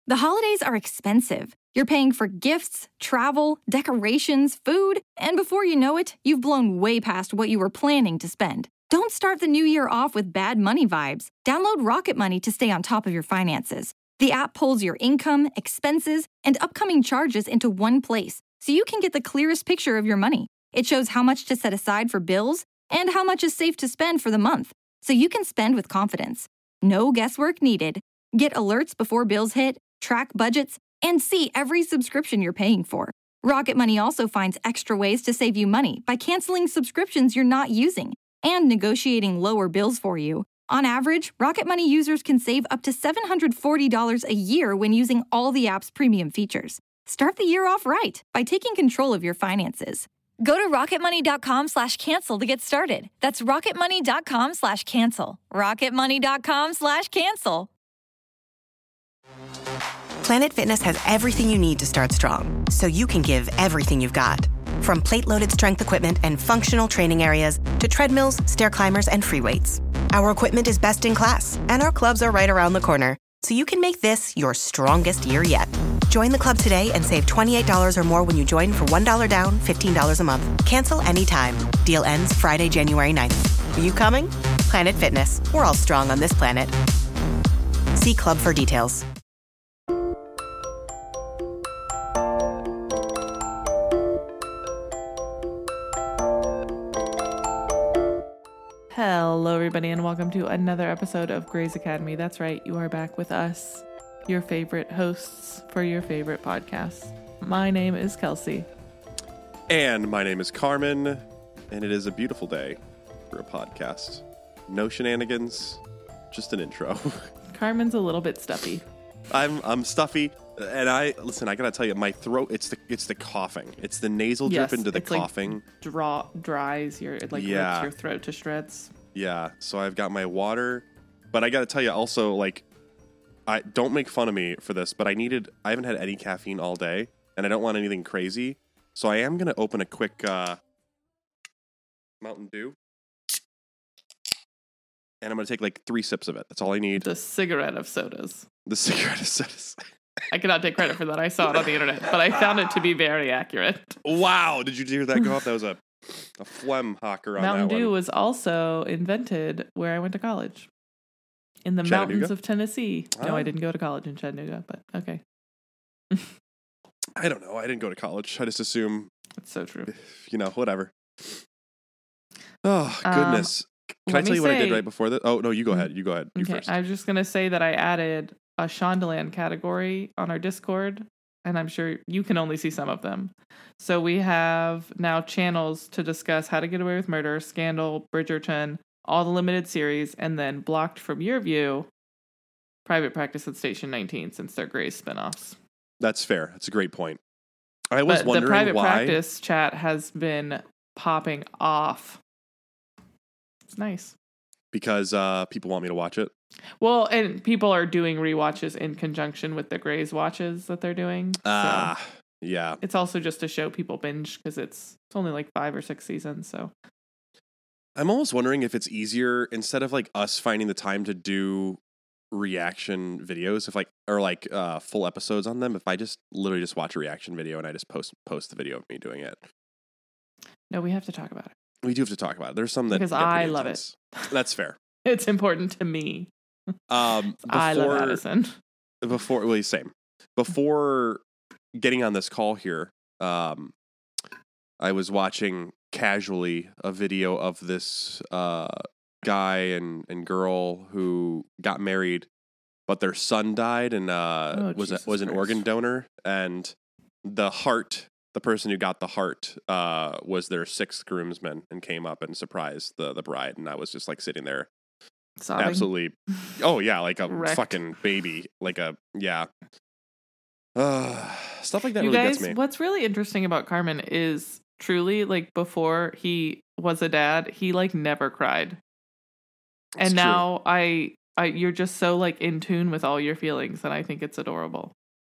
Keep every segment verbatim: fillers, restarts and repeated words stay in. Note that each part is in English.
The holidays are expensive. You're paying for gifts, travel, decorations, food, and before you know it, you've blown way past what you were planning to spend. Don't start the new year off with bad money vibes. Download Rocket Money to stay on top of your finances. The app pulls your income, expenses, and upcoming charges into one place, so you can get the clearest picture of your money. It shows how much to set aside for bills and how much is safe to spend for the month, so you can spend with confidence. No guesswork needed. Get alerts before bills hit, track budgets, and see every subscription you're paying for. Rocket Money also finds extra ways to save you money by canceling subscriptions you're not using and negotiating lower bills for you. On average, Rocket Money users can save up to seven hundred forty dollars a year when using all the app's premium features. Start the year off right by taking control of your finances. Go to rocketmoney.com slash cancel to get started. That's rocketmoney.com slash cancel. rocketmoney.com slash cancel. Planet Fitness has everything you need to start strong, so you can give everything you've got. From plate-loaded strength equipment and functional training areas to treadmills, stair climbers, and free weights. Our equipment is best in class, and our clubs are right around the corner, so you can make this your strongest year yet. Join the club today and save twenty-eight dollars or more when you join for one dollar down, fifteen dollars a month. Cancel anytime. Deal ends Friday, January ninth. Are you coming? Planet Fitness. We're all strong on this planet. See club for details. Hello, everybody, and welcome to another episode of Grey's Academy. That's right, you are back with us, your favorite hosts for your favorite podcasts. My name is Kelsey. And my name is Carmen, and it is a beautiful day for a podcast. No shenanigans, just an intro. Carmen's a little bit stuffy. I'm I'm stuffy, and I listen. I gotta tell you, my throat. It's the it's the coughing. It's the nasal Yes, drip into the it's like coughing. Draw dries your it like Yeah. rips your throat to shreds. Yeah. So I've got my water, but I gotta tell you also, like, I don't make fun of me for this, but I needed. I haven't had any caffeine all day, and I don't want anything crazy. So I am gonna open a quick uh, Mountain Dew. And I'm going to take like three sips of it. That's all I need. The cigarette of sodas. The cigarette of sodas. I cannot take credit for that. I saw it on the internet, but I found it to be very accurate. Wow. Did you hear that go off? That was a, a phlegm hawker on Mountain that Dew one. was also invented where I went to college. In the Chattanooga? mountains of Tennessee. No, Oh. I didn't go to college in Chattanooga, but okay. I don't know. I didn't go to college. I just assume, That's so true. you know, whatever. Oh, Um, goodness. Can I let tell me you what I did say- right before that? Oh, no, you go ahead. You go ahead. You Okay, first. I was just going to say that I added a Shondaland category on our Discord, and I'm sure you can only see some of them. So we have now channels to discuss How to Get Away with Murder, Scandal, Bridgerton, all the limited series, and then blocked from your view, Private Practice at Station nineteen, since they're Grey's spinoffs. That's fair. That's a great point. I was But the wondering Private why. Practice chat has been popping off. It's nice. Because uh, people want me to watch it. Well, and people are doing rewatches in conjunction with the Grey's watches that they're doing. so Ah, yeah. it's also just to show people binge because it's it's only like five or six seasons. So I'm almost wondering if it's easier, instead of like us finding the time to do reaction videos, if like or like uh full episodes on them, if I just literally just watch a reaction video and I just post post the video of me doing it. no, we have to talk about it We do have to talk about it. There's some that because get I pretty love intense. it. That's fair. It's important to me. Um I love before Addison. before well same. Before getting on this call here, um I was watching casually a video of this uh guy and, and girl who got married, but their son died and uh, Oh, was a, Jesus was an Christ. organ donor, and the heart, the person who got the heart, uh, was their sixth groomsman and came up and surprised the the bride, and I was just like sitting there, Sobbing. absolutely, oh yeah, like a Wrecked. fucking baby, like a yeah, uh, stuff like that You really guys, gets me. what's really interesting about Carmen is truly like before he was a dad, he like never cried. It's And true. now I, I, you're just so like in tune with all your feelings, and I think it's adorable.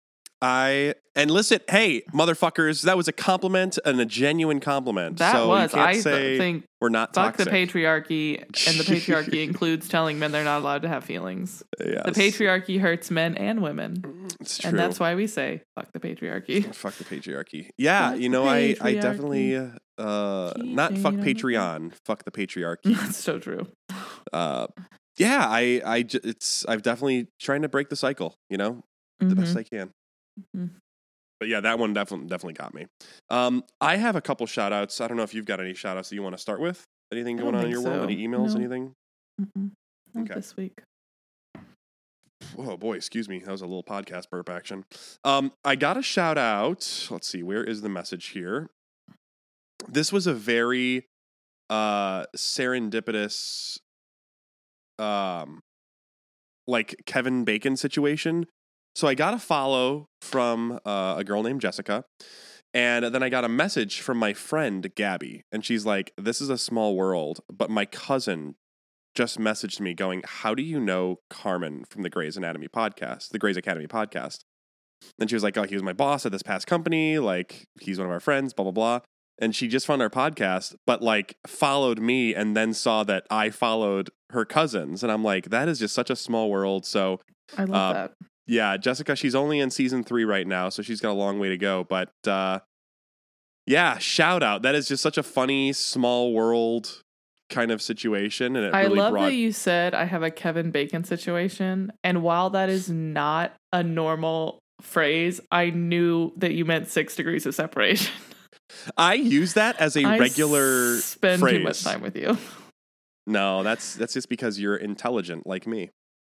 I and listen, hey, motherfuckers, that was a compliment and a genuine compliment. That so was. You can't I th- say think we're not fuck toxic. the patriarchy, and the patriarchy includes telling men they're not allowed to have feelings. Yes. The patriarchy hurts men and women, It's true. and that's why we say fuck the patriarchy. Fuck the patriarchy. Yeah, Fuck you the know, I I patriarchy. definitely uh Keep not fuck it on the Patreon, fuck the patriarchy. That's so true. uh, yeah, I I j- it's I've definitely trying to break the cycle. You know, the best I can. Mhm. But yeah, that one definitely definitely got me. Um, I have a couple shout outs. I don't know if you've got any shout outs that you want to start with. Anything I going don't on in think your world? so. Any emails? No. Anything? Mm-mm. Not Okay. this week. Oh boy, excuse me. That was a little podcast burp action. Um, I got a shout out. Let's see, where is the message here? This was a very uh serendipitous um like Kevin Bacon situation. So I got a follow from uh, a girl named Jessica, and then I got a message from my friend Gabby, and she's like, "This is a small world, but my cousin just messaged me going, how do you know Carmen from the Grey's Anatomy podcast, the Grey's Academy podcast?" And she was like, "Oh, he was my boss at this past company. Like, he's one of our friends, blah, blah, blah." And she just found our podcast, but like followed me and then saw that I followed her cousins. And I'm like, that is just such a small world. So I love Uh, that. yeah, Jessica, she's only in season three right now, so she's got a long way to go. But uh, yeah, shout out. That is just such a funny, small world kind of situation. And it I really love brought... that you said I have a Kevin Bacon situation. And while that is not a normal phrase, I knew that you meant six degrees of separation. I use that as a I regular spend phrase. too much time with you. No, that's that's just because you're intelligent like me.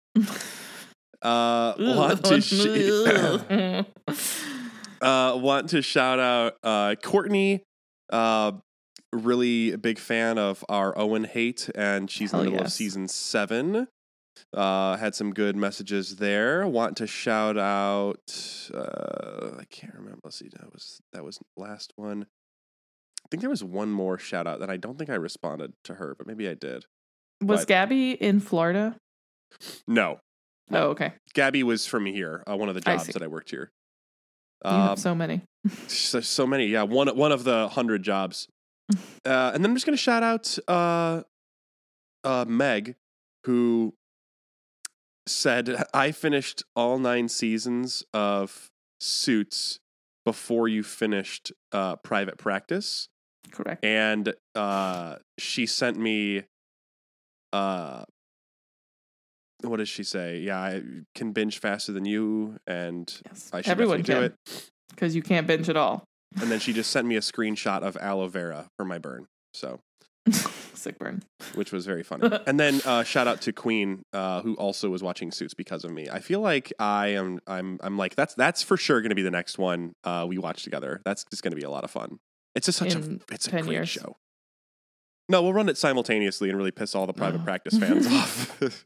Uh, want to sh- uh, want to shout out uh, Courtney. Uh, really big fan of our Owen hate, and she's Hell in the middle of yes. season seven. Uh, had some good messages there. Want to shout out. Uh, I can't remember. Let's see. That was that was last one. I think there was one more shout out that I don't think I responded to her, but maybe I did. Was But- Gabby in Florida? No, Oh, okay. Gabby was from here. Uh, one of the I jobs see. that I worked here. You Um, have so many. so, so many. Yeah, one one of the hundred jobs. Uh, and then I'm just gonna shout out uh, uh, Meg, who said, "I finished all nine seasons of Suits before you finished uh, Private Practice." Correct. And uh, she sent me, uh, what does she say? Yeah, I can binge faster than you, and Yes. I should Everyone definitely can. do it. Because you can't binge at all. And then she just sent me a screenshot of aloe vera for my burn, so Sick burn. which was very funny. And then uh, shout out to Queen, uh, who also was watching Suits because of me. I feel like I am, I'm, I'm like that's that's for sure going to be the next one uh, we watch together. That's just going to be a lot of fun. It's just such In a, it's a ten great years. show. No, we'll run it simultaneously and really piss all the Private Oh. Practice fans off.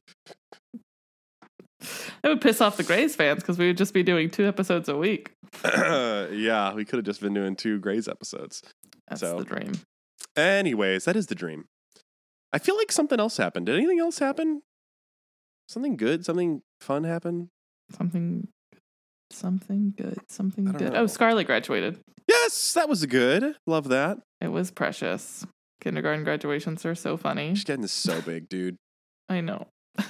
That would piss off the Grays fans because we would just be doing two episodes a week. Yeah, we could have just been doing two Grey's episodes. That's So- the dream. Anyways, that is the dream. I feel like something else happened. Did anything else happen? Something good? Something fun happen? Something, something good. Something I don't good. know. Oh, Scarlett graduated. Yes, that was good. Love that. It was precious. Kindergarten graduations are so funny. She's getting so big, dude. I know.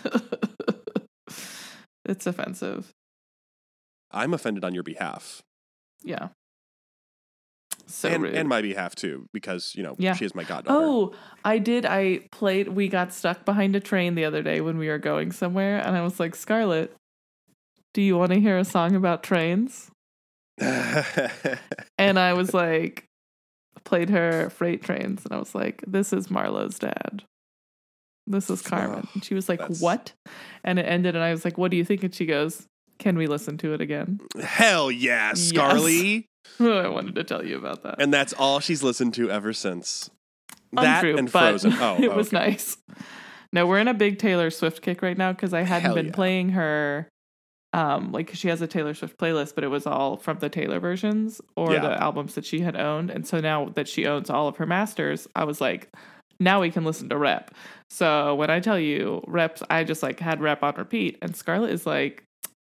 It's offensive. I'm offended on your behalf. Yeah. So and, rude. and my behalf too, because, you know, Yeah. she is my goddaughter. Oh, I did. I played. We got stuck behind a train the other day when we were going somewhere, and I was like, Scarlett, do you want to hear a song about trains? And I was like, played her Freight Trains, and I was like, this is Marlo's dad. This is Carmen. Oh, And she was like, that's- what? And it ended, and I was like, what do you think? And she goes, can we listen to it again? Hell yeah, Yes. Scarly. I wanted to tell you about that. And that's all she's listened to ever since. That Untrue, and but Frozen. Oh, it oh, was okay. nice. No, we're in a big Taylor Swift kick right now because I hadn't Hell been yeah. playing her. Um, like 'cause she has a Taylor Swift playlist, but it was all from the Taylor versions or Yeah. the albums that she had owned. And so now that she owns all of her masters, I was like, now we can listen to Rep. So when I tell you Reps, I just like had Rep on repeat. And Scarlett is like,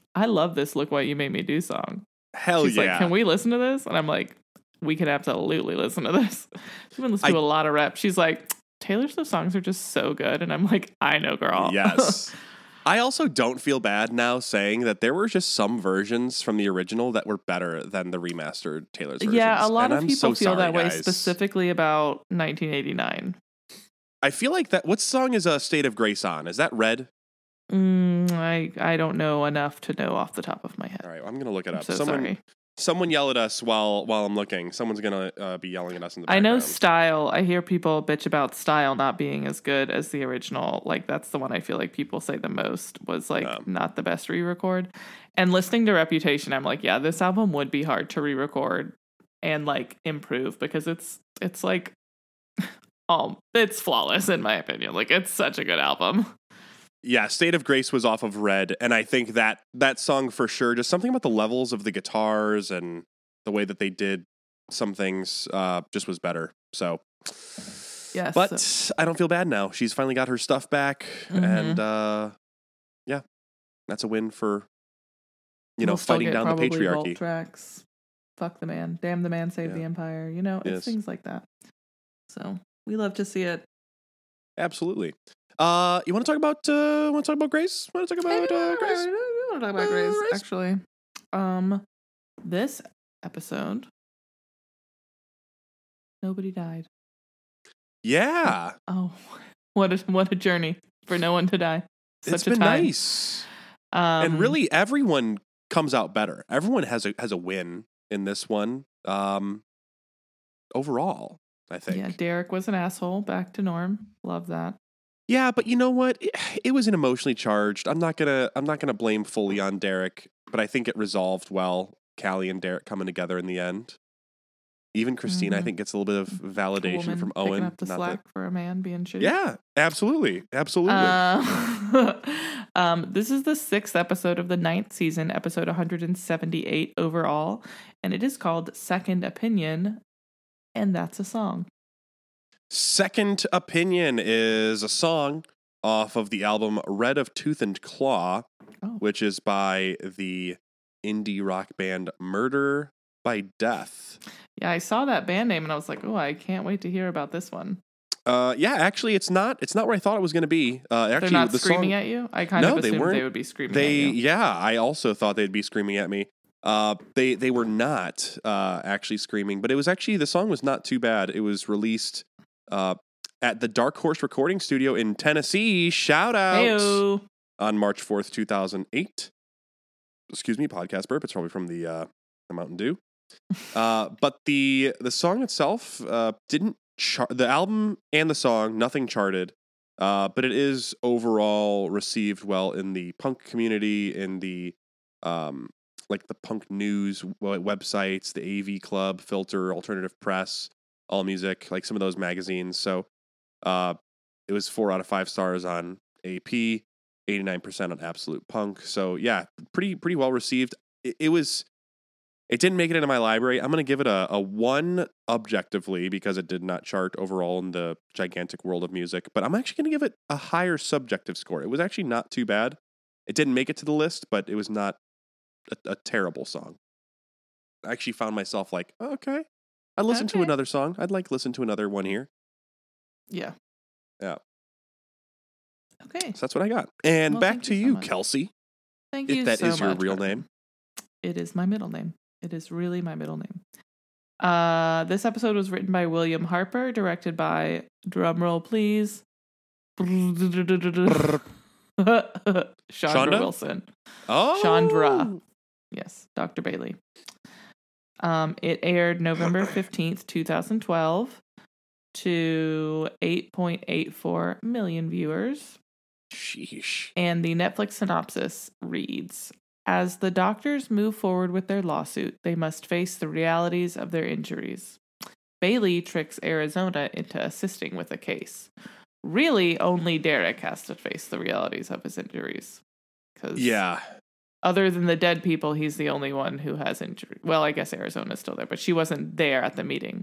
I love this Look What You Made Me Do song. Hell She's yeah. like, can we listen to this? And I'm like, we can absolutely listen to this. She's been listening I, to a lot of rap. She's like, Taylor Swift songs are just so good. And I'm like, I know, girl. Yes. I also don't feel bad now saying that there were just some versions from the original that were better than the remastered Taylor's versions. Yeah, a lot and of I'm people so feel sorry, that way, guys. specifically about nineteen eighty-nine. I feel like that. What song is a State of Grace on? Is that Red? Mm, I I don't know enough to know off the top of my head. All right, well, I'm gonna look it I'm up. so someone, sorry. someone yell at us while while I'm looking. Someone's gonna uh, be yelling at us in the I background. know Style. I hear people bitch about Style not being as good as the original. Like, that's the one I feel like people say the most was like Um, not the best re-record. And listening to Reputation, I'm like, yeah, this album would be hard to re-record and like improve because it's it's like oh, it's flawless in my opinion. Like, it's such a good album. Yeah, State of Grace was off of Red, and I think that that song for sure, just something about the levels of the guitars and the way that they did some things uh, just was better. So, Yes. but I don't feel bad now. She's finally got her stuff back, Mhm. and uh, yeah, that's a win for you know We'll still fighting get down the probably Vault patriarchy. tracks. Fuck the man. Damn the man, save Yeah. the empire. You know, it's Yes. things like that. So we love to see it. Absolutely. Uh, you want to talk about uh, want to talk about Grace? Want to talk about uh, Grace? I want to talk about Uh, Grace, Grace? actually. Um, this episode, nobody died. Yeah, Oh, what a what a journey for no one to die. Such it's a been time. nice. Um, And really, everyone comes out better. Everyone has a has a win in this one. Um, overall, I think. yeah, Derek was an asshole. Back to norm. Love that. Yeah, but you know what? It, it was an emotionally charged. I'm not gonna I'm not gonna blame fully on Derek, but I think it resolved well. Callie and Derek coming together in the end. Even Christina, I Mhm. think, gets a little bit of A validation woman from picking Owen. up the Not slack for a man being shitty. that, yeah, absolutely, absolutely. Uh, um, this is the sixth episode of the ninth season, episode one hundred seventy-eight overall, and it is called Second Opinion, and that's a song. Second Opinion is a song off of the album Red of Tooth and Claw, Oh. which is by the indie rock band Murder by Death. Yeah, I saw that band name and I was like, oh, I can't wait to hear about this one. Uh, yeah, actually, it's not. It's not where I thought it was going to be. Uh, actually, They're not the screaming song, at you? I kind No, of they assumed they, weren't. would be screaming They, at you. yeah, I also thought they'd be screaming at me. Uh, they they were not uh actually screaming, but it was actually the song was not too bad. It was released uh at the Dark Horse Recording Studio in Tennessee. Shout out Heyo. on March fourth, two thousand eight. Excuse me, podcast burp. It's probably from the uh the Mountain Dew. uh, but the the song itself uh didn't chart. The album and the song, nothing charted. Uh, but it is overall received well in the punk community, in the um, like the punk news w- websites, the A V Club, Filter, Alternative Press, All Music, like some of those magazines. So uh, it was four out of five stars on A P, eighty-nine percent on Absolute Punk. So yeah, pretty pretty well received. It, it was. It didn't make it into my library. I'm going to give it a, a one objectively because it did not chart overall in the gigantic world of music. But I'm actually going to give it a higher subjective score. It was actually not too bad. It didn't make it to the list, but it was not a, a terrible song. I actually found myself like, oh, okay, I'd listen to Okay. another song. I'd like to listen to another one here. Yeah. Yeah. Okay. So that's what I got. And Well, back thank to you so you, much. Kelsey, Thank if you that so is your much, real Carter. name. It is my middle name. It is really my middle name. Uh, this episode was written by William Harper, directed by, drumroll please, Chandra Shonda? Wilson. Oh, Chandra. Yes, Doctor Bailey. Um, it aired November fifteenth, twenty twelve to eight point eight four million viewers. Sheesh. And the Netflix synopsis reads, as the doctors move forward with their lawsuit, they must face the realities of their injuries. Bailey tricks Arizona into assisting with the case. Really, only Derek has to face the realities of his injuries. 'Cause Yeah. other than the dead people, he's the only one who has injury. Well, I guess Arizona's still there, but she wasn't there at the meeting.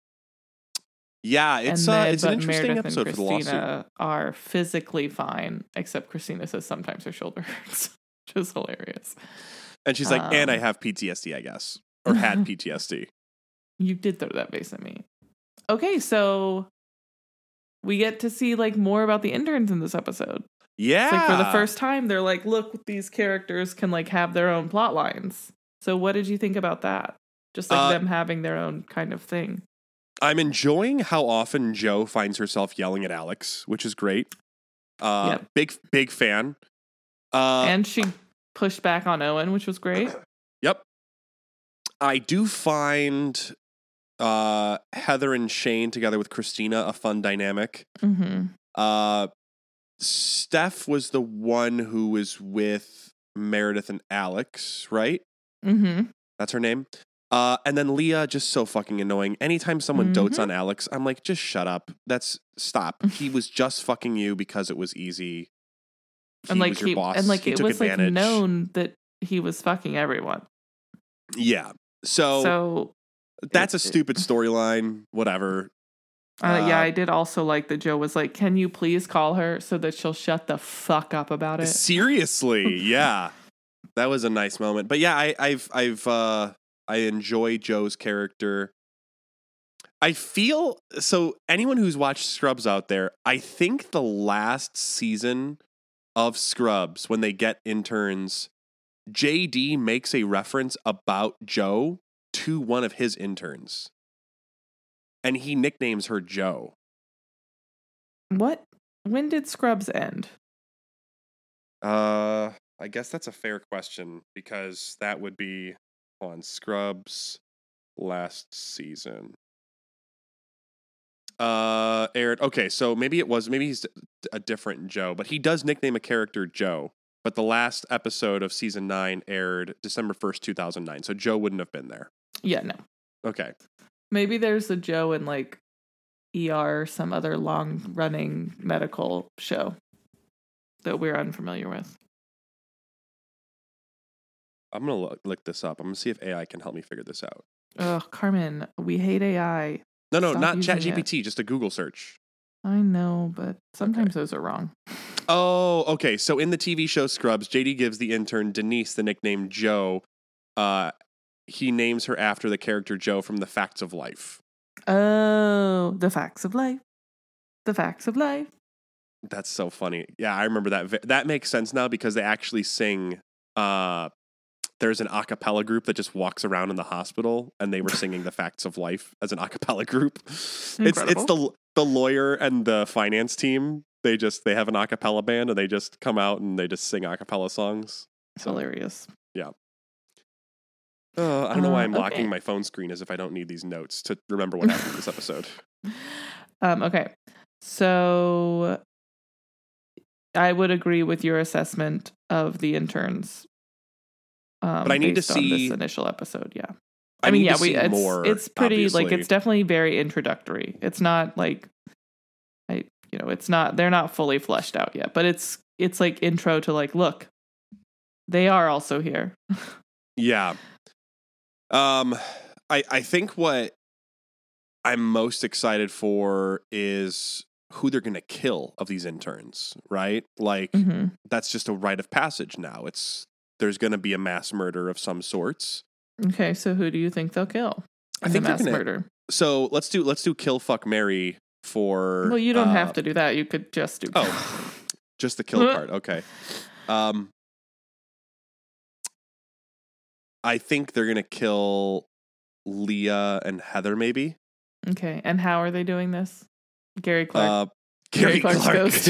Yeah, it's and uh, then, it's an but interesting Meredith episode and for the lawsuit. Christina are physically fine, except Christina says sometimes her shoulder hurts. which is hilarious. And she's like, um, and I Um, have P T S D, I guess. Or had P T S D. You did throw that vase at me. Okay, so we get to see like more about the interns in this episode. Yeah. It's like for the first time, they're like, look, these characters can like have their own plot lines. So what did you think about that? Just like Uh, them having their own kind of thing. I'm enjoying how often Jo finds herself yelling at Alex, which is great. Uh, Yep. Big, big fan. Uh, And she pushed back on Owen, which was great. Yep. I do find uh, Heather and Shane together with Christina a fun dynamic. Mm-hmm. Uh, Steph was the one who was with Meredith and Alex, right? Mm-hmm. That's her name. Uh, and then Leah, just so fucking annoying. Anytime someone Mhm. dotes on Alex, I'm like, just shut up. That's stop. He was just fucking you because it was easy. He And like was your he, boss. and like He it took was like advantage. known that he was fucking everyone. Yeah. So, So that's a it- stupid storyline. Whatever. uh, yeah, Uh, I did also like that Jo was like, "Can you please call her so that she'll shut the fuck up about it?" Seriously, yeah. That was a nice moment. But yeah, I, I've I've uh I enjoy Jo's character. I feel so anyone who's watched Scrubs out there, I think the last season of Scrubs, when they get interns, J D makes a reference about Jo to one of his interns. And he nicknames her Jo. What? When did Scrubs end? Uh I guess that's a fair question because that would be on Scrubs last season. Uh aired okay, so maybe it was maybe he's a different Jo, but he does nickname a character Jo. But the last episode of season nine aired December first, two thousand nine. So Jo wouldn't have been there. Yeah, no. Okay. Maybe there's a Jo in like E R or some other long running medical show that we're unfamiliar with. I'm going to look, look this up. I'm going to see if A I can help me figure this out. Ugh, Carmen, we hate A I. No, no, Stop not using ChatGPT, just a Google search. I know, but sometimes those are wrong. Oh, okay. So in the T V show Scrubs, J D gives the intern Denise the nickname Jo. Uh, he names her after the character Jo from The Facts of Life. Oh, the facts of life. The facts of life. That's so funny. Yeah, I remember that. That makes sense now because they actually sing. Uh, there's an a cappella group that just walks around in the hospital, and they were singing The Facts of Life as an a cappella group. It's it's the the lawyer and the finance team. They just they have an a cappella band, and they just come out and they just sing a cappella songs. So, Hilarious. yeah. Uh, I don't know why Uh, I'm okay. locking my phone screen as if I don't need these notes to remember what happened in this episode. Um, okay. So I would agree with your assessment of the interns. Um, But I need to based on see- this initial episode. Yeah. I, I, mean, need yeah, to we see it's, more. it's pretty like obviously. it's definitely very introductory. It's not like I you know, it's not they're not fully fleshed out yet, but it's it's like intro to like, look, they are also here. Yeah. Um, I I think what I'm most excited for is who they're going to kill of these interns, right? Like hmm that's just a rite of passage now. It's there's going to be a mass murder of some sorts. Okay, so who do you think they'll kill? I in think the they're mass gonna- murder. So let's do let's do kill fuck Mary for. Well, you don't uh, have to do that. You could just do. Oh, just the kill part. Okay. Um, I think they're gonna kill Leah and Heather, maybe. Okay, and how are they doing this? Gary Clark. Uh, Gary Gary Clark's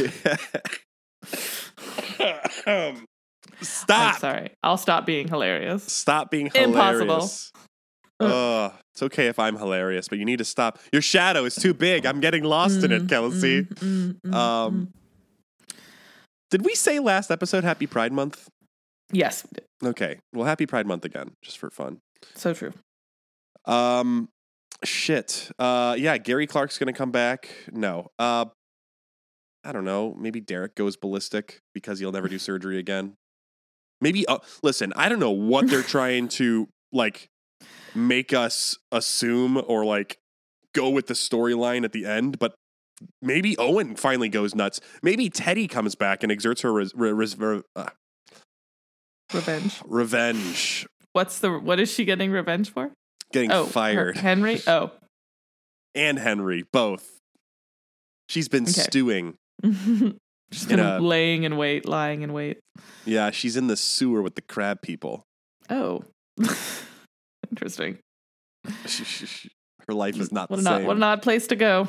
Clark. um, I'm stop! sorry. I'll stop being hilarious. Stop being Impossible. hilarious. Ugh, it's okay if I'm hilarious, but you need to stop. Your shadow is too big. I'm getting lost in it, Mm, Kelsey. mm, mm, mm, Um, mm. Did we say last episode Happy Pride Month? Yes, we did. Okay, well, Happy Pride Month again, just for fun. So true. Um, shit. Uh, yeah, Gary Clark's gonna come back. No. Uh, I don't know. Maybe Derek goes ballistic because he'll never do surgery again. Maybe. Uh, listen, I don't know what they're trying to like make us assume or like go with the storyline at the end, but maybe Owen finally goes nuts. Maybe Teddy comes back and exerts her res- res- res- uh, Revenge. Revenge. What's the, what is she getting revenge for? Getting oh, fired. her- Henry? Oh. And Henry, both. She's been Okay. stewing. She's In been a- laying in wait, lying in wait. Yeah, she's in the sewer with the crab people. Oh. Interesting. She, she, she, her life is not What the an, odd, same. what an odd place to go.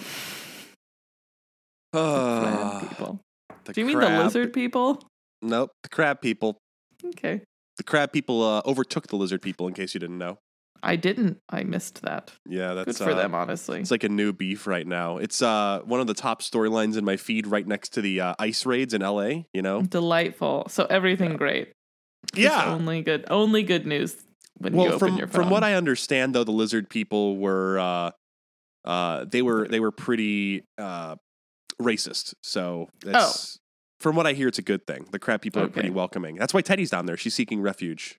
Ah, Crab people. the Do you mean the crab- lizard people? Nope, the crab people. Okay. The crab people uh, overtook the lizard people, in case you didn't know. I didn't. I missed that. Yeah, that's Good for uh, them, honestly. It's like a new beef right now. It's uh one of the top storylines in my feed, right next to the uh, ice raids in L A. You know, Delightful. So everything great. Just yeah. only good. Only good news when you Well, open from your phone. from what I understand, though, the lizard people were uh, uh, they were they were pretty uh, racist. So that's from what I hear, it's a good thing. The crab people are Okay. pretty welcoming. That's why Teddy's down there. She's seeking refuge.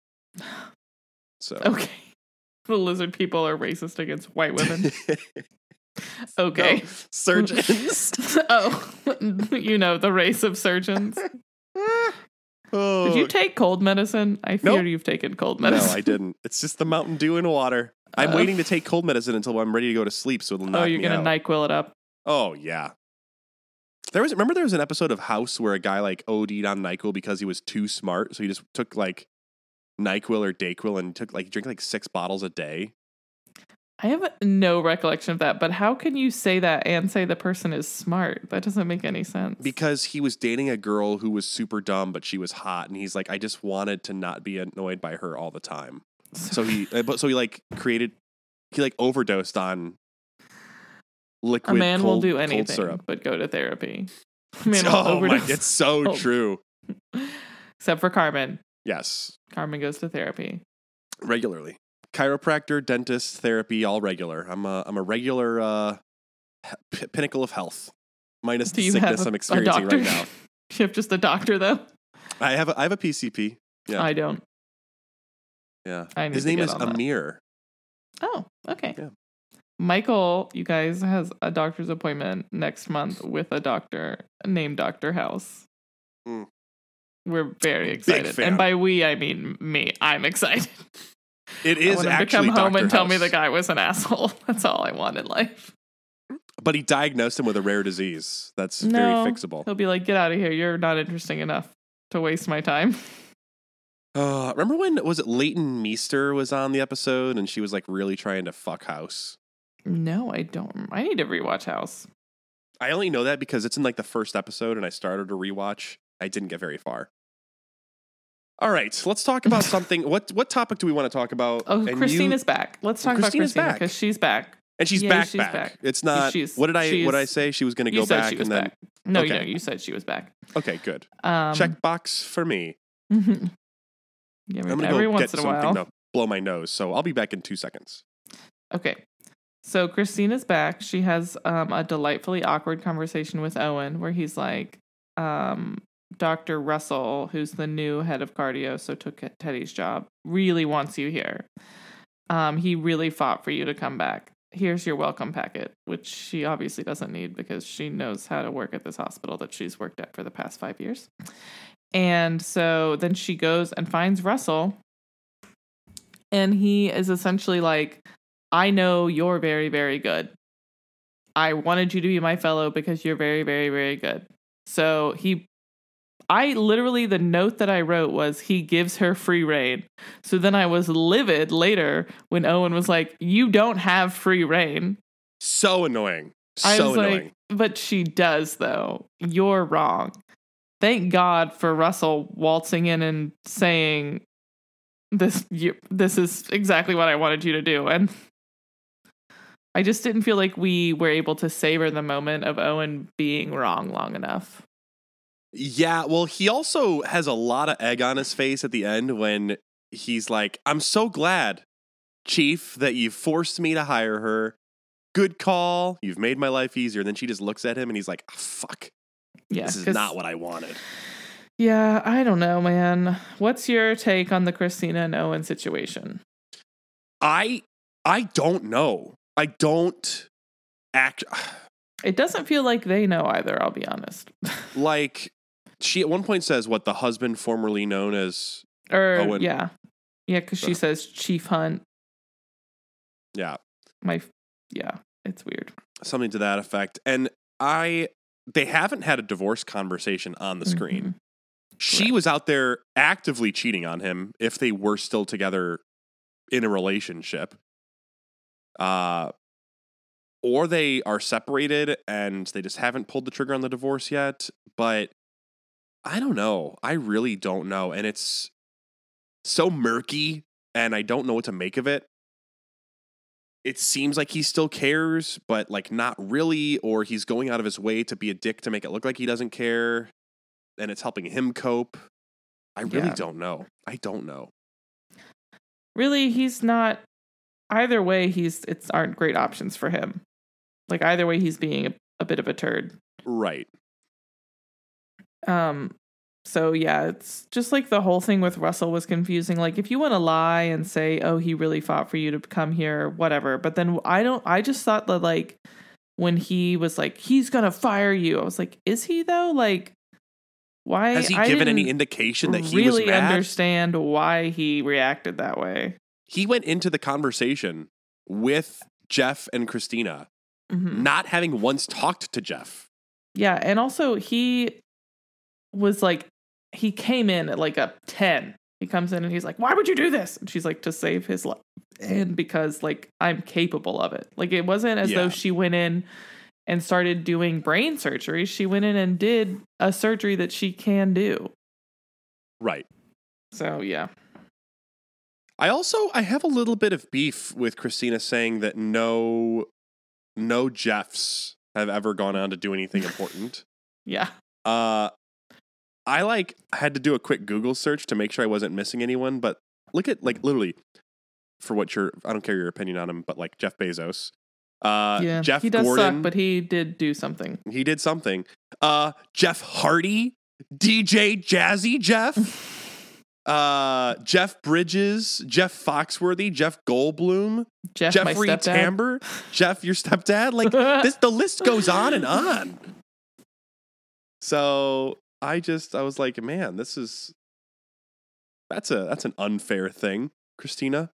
So Okay. The lizard people are racist against white women. Okay. No, surgeons. Oh, you know, the race of surgeons. Oh, Did you take cold medicine? I fear Nope. you've taken cold No, medicine. I didn't. It's just the Mountain Dew and water. I'm Oh. waiting to take cold medicine until I'm ready to go to sleep, so it'll knock Oh, you're me going to out. NyQuil it up. Oh yeah. There was remember there was an episode of House where a guy like O D'd on NyQuil because he was too smart, so he just took like NyQuil or Dayquil and took like drank like six bottles a day. I have no recollection of that, but how can you say that and say the person is smart? That doesn't make any sense. Because he was dating a girl who was super dumb, but she was hot, and he's like, I just wanted to not be annoyed by her all the time. So he, uh, but so he like created, he like overdosed on liquid. a man cold, will do cold anything syrup. but go to therapy. A man will Oh my, overdose. it's so Oh. true. Except for Carmen. Yes, Carmen goes to therapy. regularly. Chiropractor, dentist, therapy, all regular. I'm a I'm a regular uh, p- pinnacle of health, minus Do the you sickness have a, I'm a experiencing doctor? right now. You have just a doctor, though? I have a, I have a P C P. Yeah, I don't. yeah. I need His to name get is on that. Amir. Oh, okay. Yeah. Michael, you guys, has a doctor's appointment next month with a doctor named Doctor House. Mm. We're very excited. fan. And by we, I mean me. I'm excited. It I is want him to actually come home Doctor and tell me House. the guy was an asshole. That's all I want in life. But he diagnosed him with a rare disease that's No. very fixable. He'll be like, get out of here. You're not interesting enough to waste my time. Uh, remember when was it Leighton Meester was on the episode and she was like really trying to fuck House? No, I don't. I need to rewatch House. I only know that because it's in like the first episode and I started to rewatch. I didn't get very far. All right, let's talk about something. What what topic do we want to talk about? Oh, And Christina's you- back. Let's talk Christina's about Christina back. because she's back. and she's Yay, back, she's back. back. It's not. She's- what did I? What did I she's- say? She was going to You go said back she was and then. back. No, Okay. no, you said she was back. Okay, good. Um, Check box for me. yeah, I'm gonna every go once get in a something while. to blow my nose, so I'll be back in two seconds. Okay. So Christina's back. She has um, a delightfully awkward conversation with Owen where he's like, um, Doctor Russell, who's the new head of cardio, so took Teddy's job, really wants you here. Um, he really fought for you to come back. Here's your welcome packet, which she obviously doesn't need because she knows how to work at this hospital that she's worked at for the past five years. And so then she goes and finds Russell, and he is essentially like, I know you're very, very good. I wanted you to be my fellow because you're very, very, very good. So he, I literally, the note that I wrote was he gives her free reign. So then I was livid later when Owen was like, you don't have free reign. So annoying. I So was annoying. like, but she does though. You're wrong. Thank God for Russell waltzing in and saying, this, you, this is exactly what I wanted you to do. And I just didn't feel like we were able to savor the moment of Owen being wrong long enough. Yeah, well, he also has a lot of egg on his face at the end when he's like, I'm so glad, Chief, that you forced me to hire her. Good call. You've made my life easier. And then she just looks at him and he's like, oh, fuck. Yeah, This is 'cause- not what I wanted. Yeah, I don't know, man. What's your take on the Christina and Owen situation? I I don't know. I don't act It doesn't feel like they know either, I'll be honest. like she at one point says what the husband formerly known as Or Owen. yeah, yeah, because she Uh. says Chief Hunt. Yeah, My yeah, it's weird. something to that effect. And I, they haven't had a divorce conversation on the screen. Mhm. She Correct. was out there actively cheating on him if they were still together in a relationship. Uh, or they are separated and they just haven't pulled the trigger on the divorce yet. But I don't know. I really don't know. And it's so murky and I don't know what to make of it. It seems like he still cares, but like not really, or he's going out of his way to be a dick to make it look like he doesn't care. And it's helping him cope. I really Yeah. don't know. I don't know. Really, he's not. Either way, he's it's aren't great options for him. Like either way, he's being a, a bit of a turd. Right. Um. So yeah, it's just like the whole thing with Russell was confusing. Like if you want to lie and say, "Oh, he really fought for you to come here," whatever. But then I don't. I just thought that like when he was like, "He's gonna fire you," I was like, "Is he though?" Like. Why Has he I given any didn't indication that he really was mad? understand why he reacted that way. He went into the conversation with Jeff and Christina, Mhm. not having once talked to Jeff. Yeah, and also he was like, he came in at like a ten. He comes in and he's like, "Why would you do this?" And she's like, "To save his life," and because like I'm capable of it. Like it wasn't as Yeah. though she went in and started doing brain surgery. She went in and did a surgery that she can do. Right. So yeah. I also I have a little bit of beef with Christina saying that no no Jeffs have ever gone on to do anything important. Yeah. Uh I like had to do a quick Google search to make sure I wasn't missing anyone, but look at like literally for what your I don't care your opinion on him, but like Jeff Bezos. Uh Yeah. Jeff he does Gordon, suck, but he did do something. he did something. Uh Jeff Hardy, D J Jazzy Jeff. Uh, Jeff Bridges, Jeff Foxworthy, Jeff Goldblum, Jeff, Jeffrey my stepdad. Tambor, Jeff, your stepdad. Like this, the list goes on and on. So I just, I was like, man, this is that's a that's an unfair thing, Christina.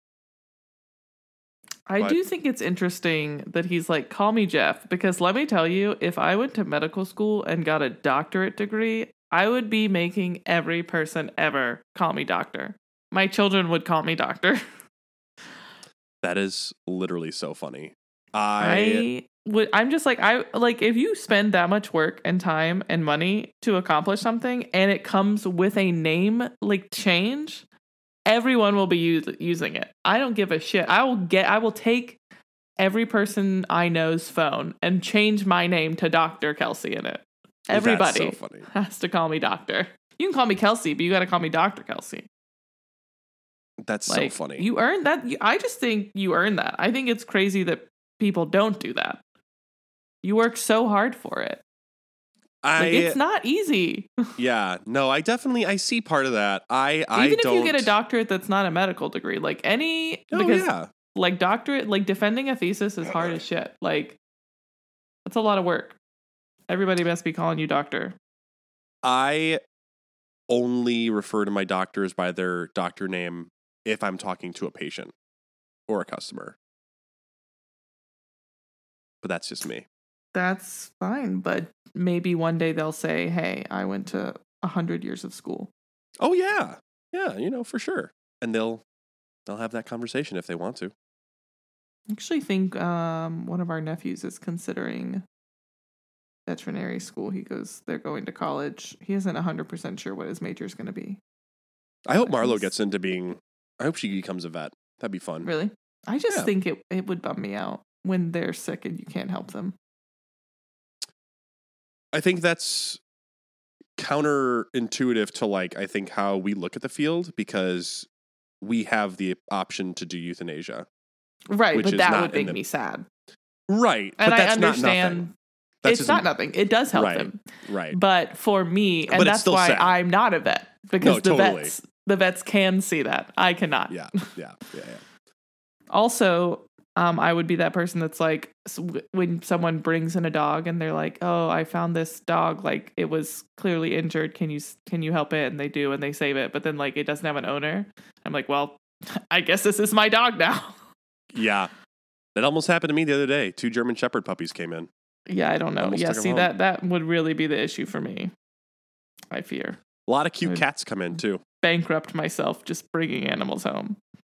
I But- do think it's interesting that he's like, "Call me Jeff," because let me tell you, if I went to medical school and got a doctorate degree, I would be making every person ever call me doctor. My children would call me doctor. That is literally so funny. I, I would. I'm just like I like if you spend that much work and time and money to accomplish something, and it comes with a name like change, everyone will be use, using it. I don't give a shit. I will get. I will take every person I know's phone and change my name to Doctor Kelsey in it. Everybody That's so funny. has to call me Doctor. You can call me Kelsey, but you got to call me Doctor Kelsey. That's Like, so funny. You earned that. You- I just think you earned that. I think it's crazy that people don't do that. You work so hard for it. I Like, it's not easy. yeah, no, I definitely I see part of that. I I Even if don't you get a doctorate that's not a medical degree, like any Oh, because yeah. like doctorate, like defending a thesis is hard as shit. Like that's a lot of work. Everybody must be calling you doctor. I only refer to my doctors by their doctor name if I'm talking to a patient or a customer. But that's just me. That's fine, but maybe one day they'll say, "Hey, I went to a hundred years of school." Oh yeah. Yeah, you know, for sure. And they'll they'll have that conversation if they want to. I actually think um, one of our nephews is considering veterinary school. He goes, they're going to college. He isn't one hundred percent sure what his major is going to be. I hope But Marlo he's- gets into being I hope she becomes a vet. That'd be fun. Really? I just Yeah. think it, it would bum me out when they're sick and you can't help them. I think that's counterintuitive to like I think how we look at the field because we have the option to do euthanasia. Right, Which but is that not would in make the- me sad. Right. And but that's I understand not nothing. That's it's just- not nothing. It does help Right. them. Right. But for me, and But it's that's still why sad. I'm not a vet. Because No, the totally. vets the vets can see that. I cannot. Yeah. Yeah. Yeah. Yeah. Also, um, I would be that person that's like, when someone brings in a dog and they're like, "Oh, I found this dog. Like, it was clearly injured. Can you can you help it?" And they do, and they save it. But then, like, it doesn't have an owner. I'm like, well, I guess this is my dog now. Yeah, that almost happened to me the other day. Two German Shepherd puppies came in. Yeah, I don't know. Almost yeah, took 'em see home. that that would really be the issue for me. I fear A lot of cute Would- cats come in too. bankrupt myself just bringing animals home.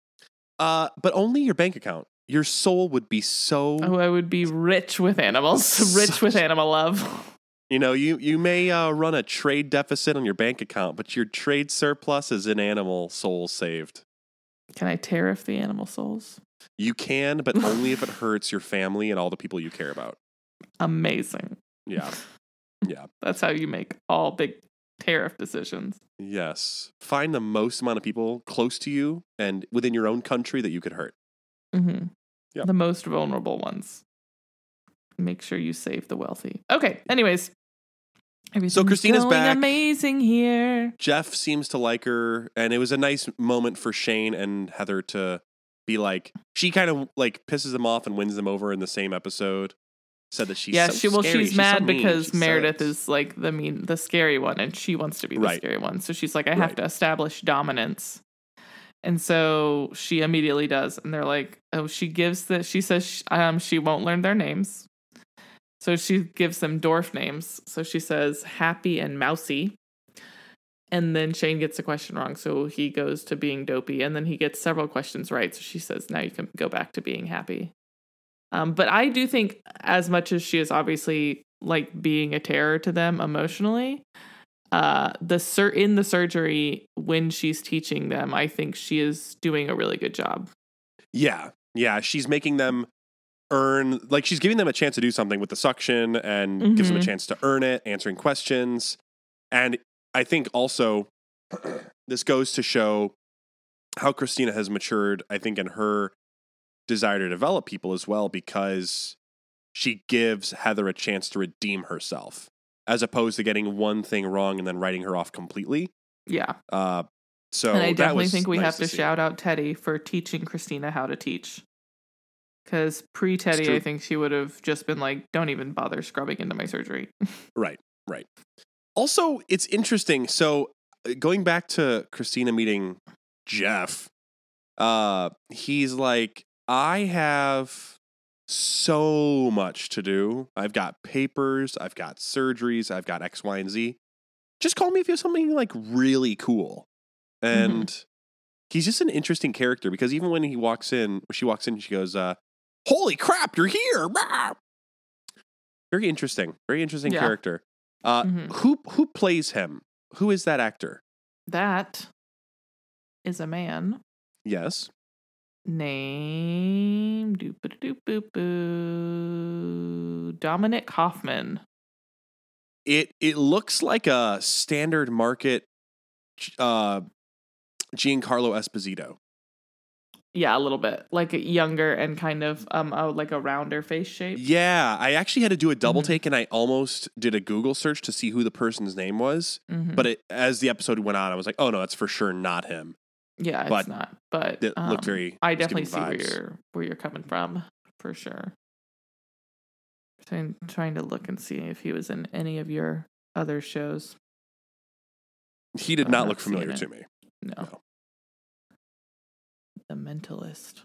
Uh, but only your bank account. Your soul would be so. Oh, I would be rich with animals, rich with animal love. You know, you you may uh, run a trade deficit on your bank account, but your trade surplus is an animal soul saved. Can I tariff the animal souls? You can, but only if it hurts your family and all the people you care about. Amazing. Yeah. Yeah. That's how you make all big tariff decisions. Yes. Find the most amount of people close to you and within your own country that you could hurt. Mm-hmm. Yep. The most vulnerable ones. Make sure you save the wealthy. Okay. Anyways. So Christina's going back. Amazing here. Jeff seems to like her, and it was a nice moment for Shane and Heather to be like, she kind of like pisses them off and wins them over in the same episode. Said that she's yeah, so she well, scary. she's, She's mad so mean. because She Meredith sucks. is like the mean, the scary one, and she wants to be the Right. scary one. So she's like, I have Right. to establish dominance, and so she immediately does. And they're like, oh, she gives the, she says sh- um she won't learn their names, so she gives them dwarf names. So she says Happy and Mousy, and then Shane gets the question wrong, so he goes to being Dopey, and then he gets several questions right. So she says, now you can go back to being Happy. Um, but I do think, as much as she is obviously like being a terror to them emotionally, uh, the sur- in the surgery when she's teaching them, I think she is doing a really good job. Yeah. Yeah. She's making them earn, like, she's giving them a chance to do something with the suction and gives them a Mhm. chance to earn it, answering questions. And I think also this goes to show how Christina has matured, I think, in her desire to develop people as well, because she gives Heather a chance to redeem herself as opposed to getting one thing wrong and then writing her off completely. Yeah. Uh, so and I that definitely was think we nice have to, see. shout out Teddy for teaching Christina how to teach. Because pre-Teddy, true. I think she would have just been like, don't even bother scrubbing into my surgery. Right, right. Also, it's interesting. So uh, going back to Christina meeting Jeff, uh, he's like, I have so much to do. I've got papers, I've got surgeries, I've got X, Y, and Z. Just call me if you have something like really cool. And mm-hmm. he's just an interesting character because even when he walks in, she walks in, she goes, uh, holy crap, you're here. Rah! Very interesting. Very interesting Yeah. character. Uh, Mhm. who who plays him? Who is that actor? That is a man Yes. named doop doop boop boo Dominic Hoffman. It it looks like a standard market uh, Giancarlo Esposito. Yeah, a little bit like a younger and kind of um oh, like a rounder face shape. Yeah, I actually had to do a double Mhm. take, and I almost did a Google search to see who the person's name was. Mhm. But it, as the episode went on, I was like, "Oh no, that's for sure not him." Yeah, but it's not. But it um, looked very- I it's definitely giving see where vibes. you're where you're coming from for sure. Trying trying to look and see if he was in any of your other shows. He did I'm not not look familiar seeing to me. No. No. The Mentalist.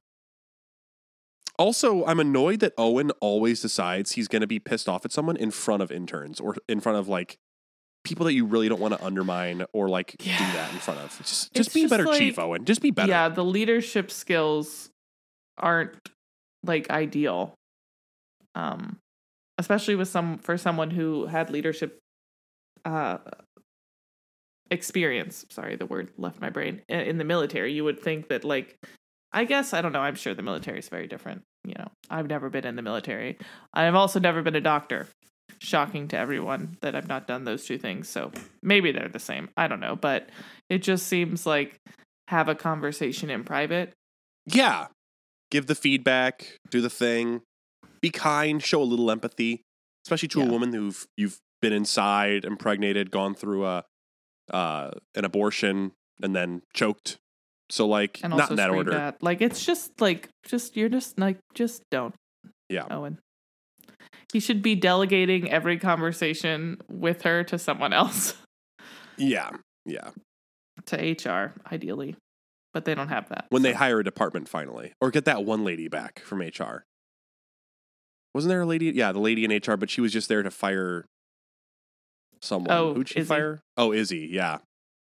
Also, I'm annoyed that Owen always decides he's going to be pissed off at someone in front of interns or in front of like people that you really don't want to undermine or like Yeah. do that in front of. Just, It's just be a just better like- chief, Owen. Just be better. Yeah, the leadership skills aren't like ideal. Um especially with some for someone who had leadership uh experience. Sorry, the word left my brain. In in the military, you would think that like I guess I don't know, I'm sure the military is very different. You know, I've never been in the military. I've also never been a doctor. Shocking to everyone that I've not done those two things. So maybe they're the same. I don't know, but it just seems like have a conversation in private. Yeah. Give the feedback, do the thing, be kind, show a little empathy, especially to Yeah. a woman who've you've been inside, impregnated, gone through a uh, an abortion, and then choked. So like, And not also in that screen order. that. Like, it's just like, just, you're just like, just don't. Yeah. Owen. He should be delegating every conversation with her to someone else. Yeah. Yeah. To H R, ideally. But they don't have that. When so. they hire a department finally. Or get that one lady back from H R. Wasn't there a lady? Yeah, the lady in H R, but she was just there to fire someone. Oh, Who'd she Izzy. fire? Oh, Izzy, yeah.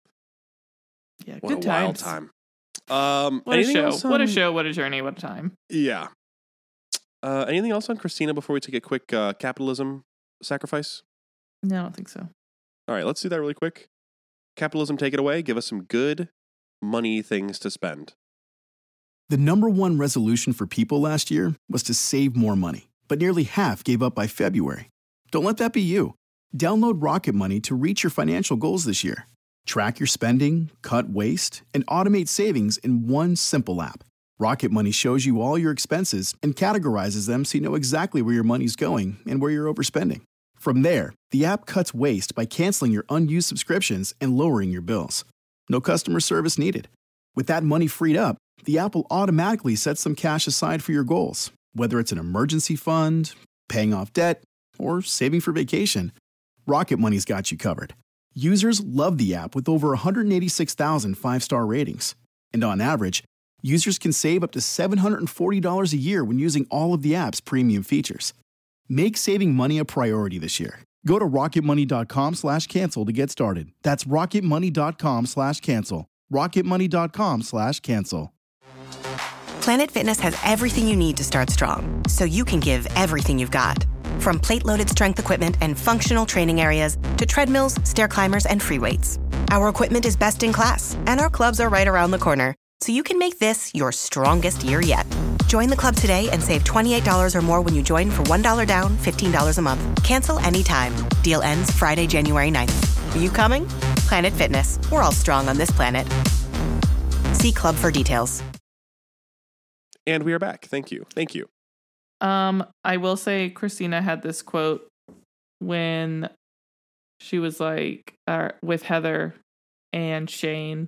Yeah, What good a wild times. time. Um, What a anything show. else What a on- show. What a journey. What a time. Yeah. Uh, anything else on Christina before we take a quick uh, capitalism sacrifice? No, I don't think so. All right, let's do that really quick. Capitalism, take it away. Give us some good money things to spend. The number one resolution for people last year was to save more money, but nearly half gave up by February. Don't let that be you. Download Rocket Money to reach your financial goals this year. Track your spending, cut waste, and automate savings in one simple app. Rocket Money shows you all your expenses and categorizes them so you know exactly where your money's going and where you're overspending. From there, the app cuts waste by canceling your unused subscriptions and lowering your bills. No customer service needed. With that money freed up, the app will automatically set some cash aside for your goals, whether it's an emergency fund, paying off debt, or saving for vacation. Rocket Money's got you covered. Users love the app with over one hundred eighty-six thousand five-star ratings. And on average, users can save up to seven hundred forty dollars a year when using all of the app's premium features. Make saving money a priority this year. Go to rocketmoney.com slash cancel to get started. That's rocketmoney.com slash cancel. rocketmoney.com slash cancel. Planet Fitness has everything you need to start strong, so you can give everything you've got. From plate-loaded strength equipment and functional training areas to treadmills, stair climbers, and free weights. Our equipment is best in class, and our clubs are right around the corner, so you can make this your strongest year yet. Join the club today and save twenty-eight dollars or more when you join for one dollar down, fifteen dollars a month. Cancel anytime. Deal ends Friday, January ninth. Are you coming? Planet Fitness. We're all strong on this planet. See club for details. And we are back. Thank you. Thank you. Um, I will say Christina had this quote when she was like uh, with Heather and Shane,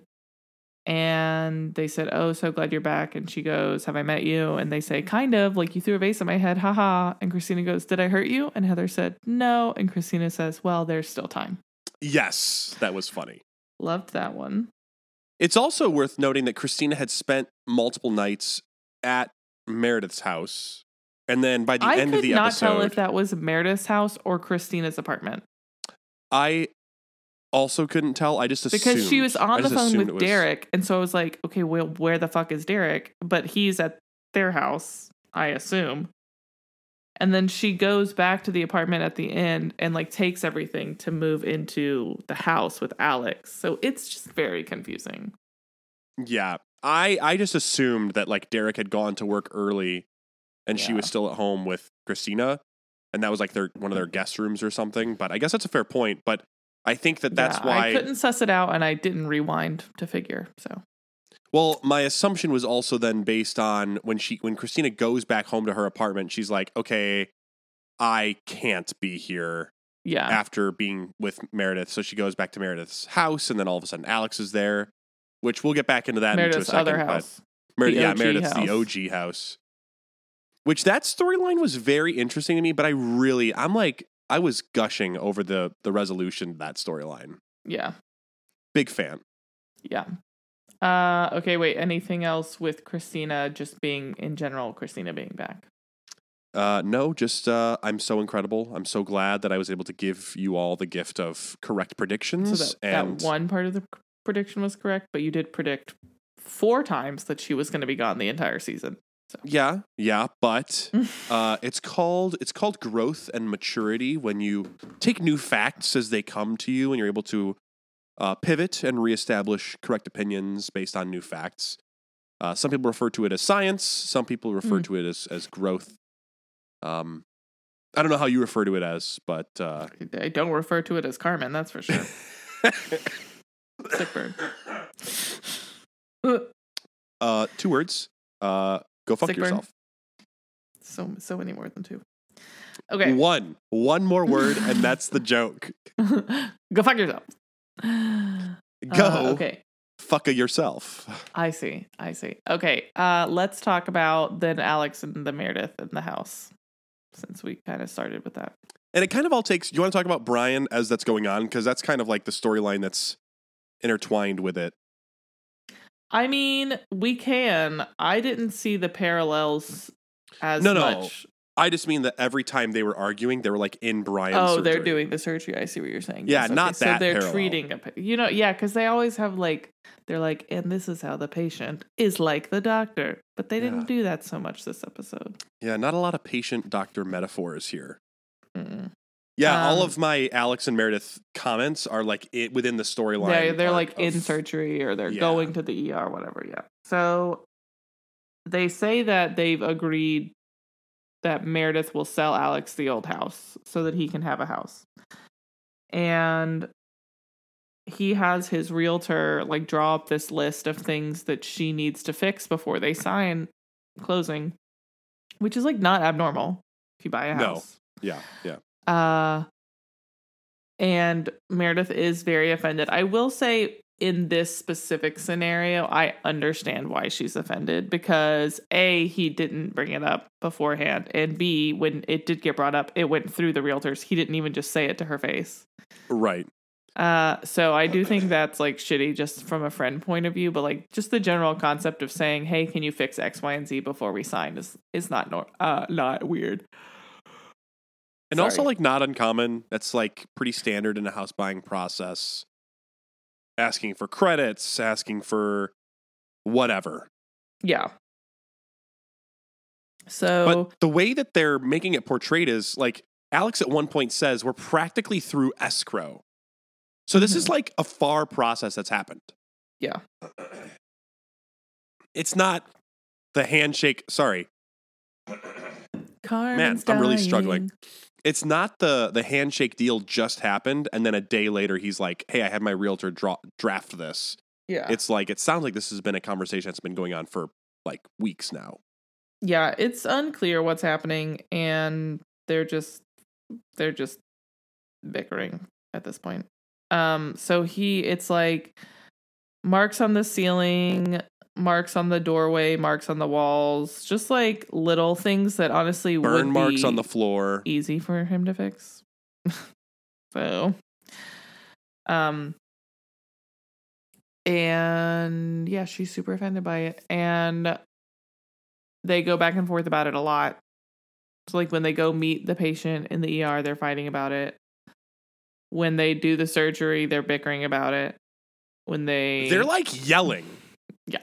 and they said, "Oh, so glad you're back." And she goes, "Have I met you?" And they say, "Kind of, like you threw a vase at my head, haha." And Christina goes, "Did I hurt you?" And Heather said, "No." And Christina says, "Well, there's still time." Yes, that was funny. Loved that one. It's also worth noting that Christina had spent multiple nights at Meredith's house. And then by the I end of could the not episode, tell if that was Meredith's house or Christina's apartment. I also couldn't tell. I just assumed. Because she was I on the just phone assumed with it was- Derek, and so I was like, okay, well, where the fuck is Derek? But he's at their house, I assume. And then she goes back to the apartment at the end and like takes everything to move into the house with Alex. So it's just very confusing. Yeah. I, I just assumed that like Derek had gone to work early and she Yeah. was still at home with Christina. And that was like their one of their guest rooms or something. But I guess that's a fair point. But I think that that's Yeah, why. I couldn't suss it out, and I didn't rewind to figure. So Well, my assumption was also then based on when she when Christina goes back home to her apartment, she's like, okay, I can't be here yeah, after being with Meredith. So she goes back to Meredith's house, and then all of a sudden Alex is there, which we'll get back into that Meredith's into a second. other but house. Mer- The yeah, O G Meredith's house. the O G house. Which that storyline was very interesting to me, but I really, I'm like, I was gushing over the the resolution of that storyline. Yeah, Big fan. yeah. Uh, okay, wait. Anything else with Christina just being in general? Christina being back. Uh, no, just uh, I'm so incredible. I'm so glad that I was able to give you all the gift of correct predictions. So that, and that one part of the prediction was correct, but you did predict four times that she was going to be gone the entire season. So. yeah, yeah, but uh, it's called it's called growth and maturity when you take new facts as they come to you and you're able to uh, pivot and reestablish correct opinions based on new facts. Uh, some people refer to it as science. Some people refer Mm. to it as as growth. Um, I don't know how you refer to it as, but uh, I don't refer to it as Carmen, that's for sure. Sick burn. uh, two words. Uh, go fuck Sick burn. yourself. So so many more than two. Okay. One. One more word, and that's the joke. Go fuck yourself. Go Uh, okay. fucka yourself. I see. I see. Okay. Uh, let's talk about then Alex and the Meredith in the house, since we kind of started with that. And it kind of all takes, you want to talk about Brian as that's going on? Because that's kind of like the storyline that's intertwined with it. I mean, we can. I didn't see the parallels as no, no. much. I just mean that every time they were arguing, they were like in Brian's Oh, surgery. they're doing the surgery. I see what you're saying. Yeah, Yes, okay. not so that they're parallel. treating a, pa- you know, yeah, because they always have like, they're like, and this is how the patient is like the doctor. But they didn't Yeah. do that so much this episode. Yeah, not a lot of patient-doctor metaphors here. Mm-mm. Yeah, all Um, of my Alex and Meredith comments are like it within the storyline. They're, they're arc like in of- surgery or they're Yeah. going to the E R, whatever. Yeah. So they say that they've agreed that Meredith will sell Alex the old house so that he can have a house. And he has his realtor like draw up this list of things that she needs to fix before they sign closing, which is like not abnormal if you buy a No. house. Yeah, yeah. Uh, and Meredith is very offended. I will say in this specific scenario, I understand why she's offended because A, he didn't bring it up beforehand. And B, when it did get brought up, it went through the realtors. He didn't even just say it to her face. Right. Uh, so I do think that's like shitty just from a friend point of view, but like just the general concept of saying, hey, can you fix X, Y, and Z before we sign is, is not, nor- uh, not weird. And Sorry. also like not uncommon. That's like pretty standard in a house buying process. Asking for credits, asking for whatever. Yeah. So, But the way that they're making it portrayed is like Alex at one point says we're practically through escrow. So this is like a far process that's happened. yeah. It's not the handshake. Sorry. Carmen's Man, I'm really dying. struggling. It's not the the handshake deal just happened, and then a day later he's like, "Hey, I had my realtor draw, draft this." Yeah. It's like it sounds like this has been a conversation that's been going on for like weeks now. Yeah, it's unclear what's happening and they're just they're just bickering at this point. Um so he it's like marks on the ceiling, marks on the doorway, marks on the walls, just like little things that honestly Burn would marks be on the floor. easy for him to fix. So um and yeah, she's super offended by it. And they go back and forth about it a lot. So like when they go meet the patient in the E R, they're fighting about it. When they do the surgery, they're bickering about it. When they They're like yelling. Yeah.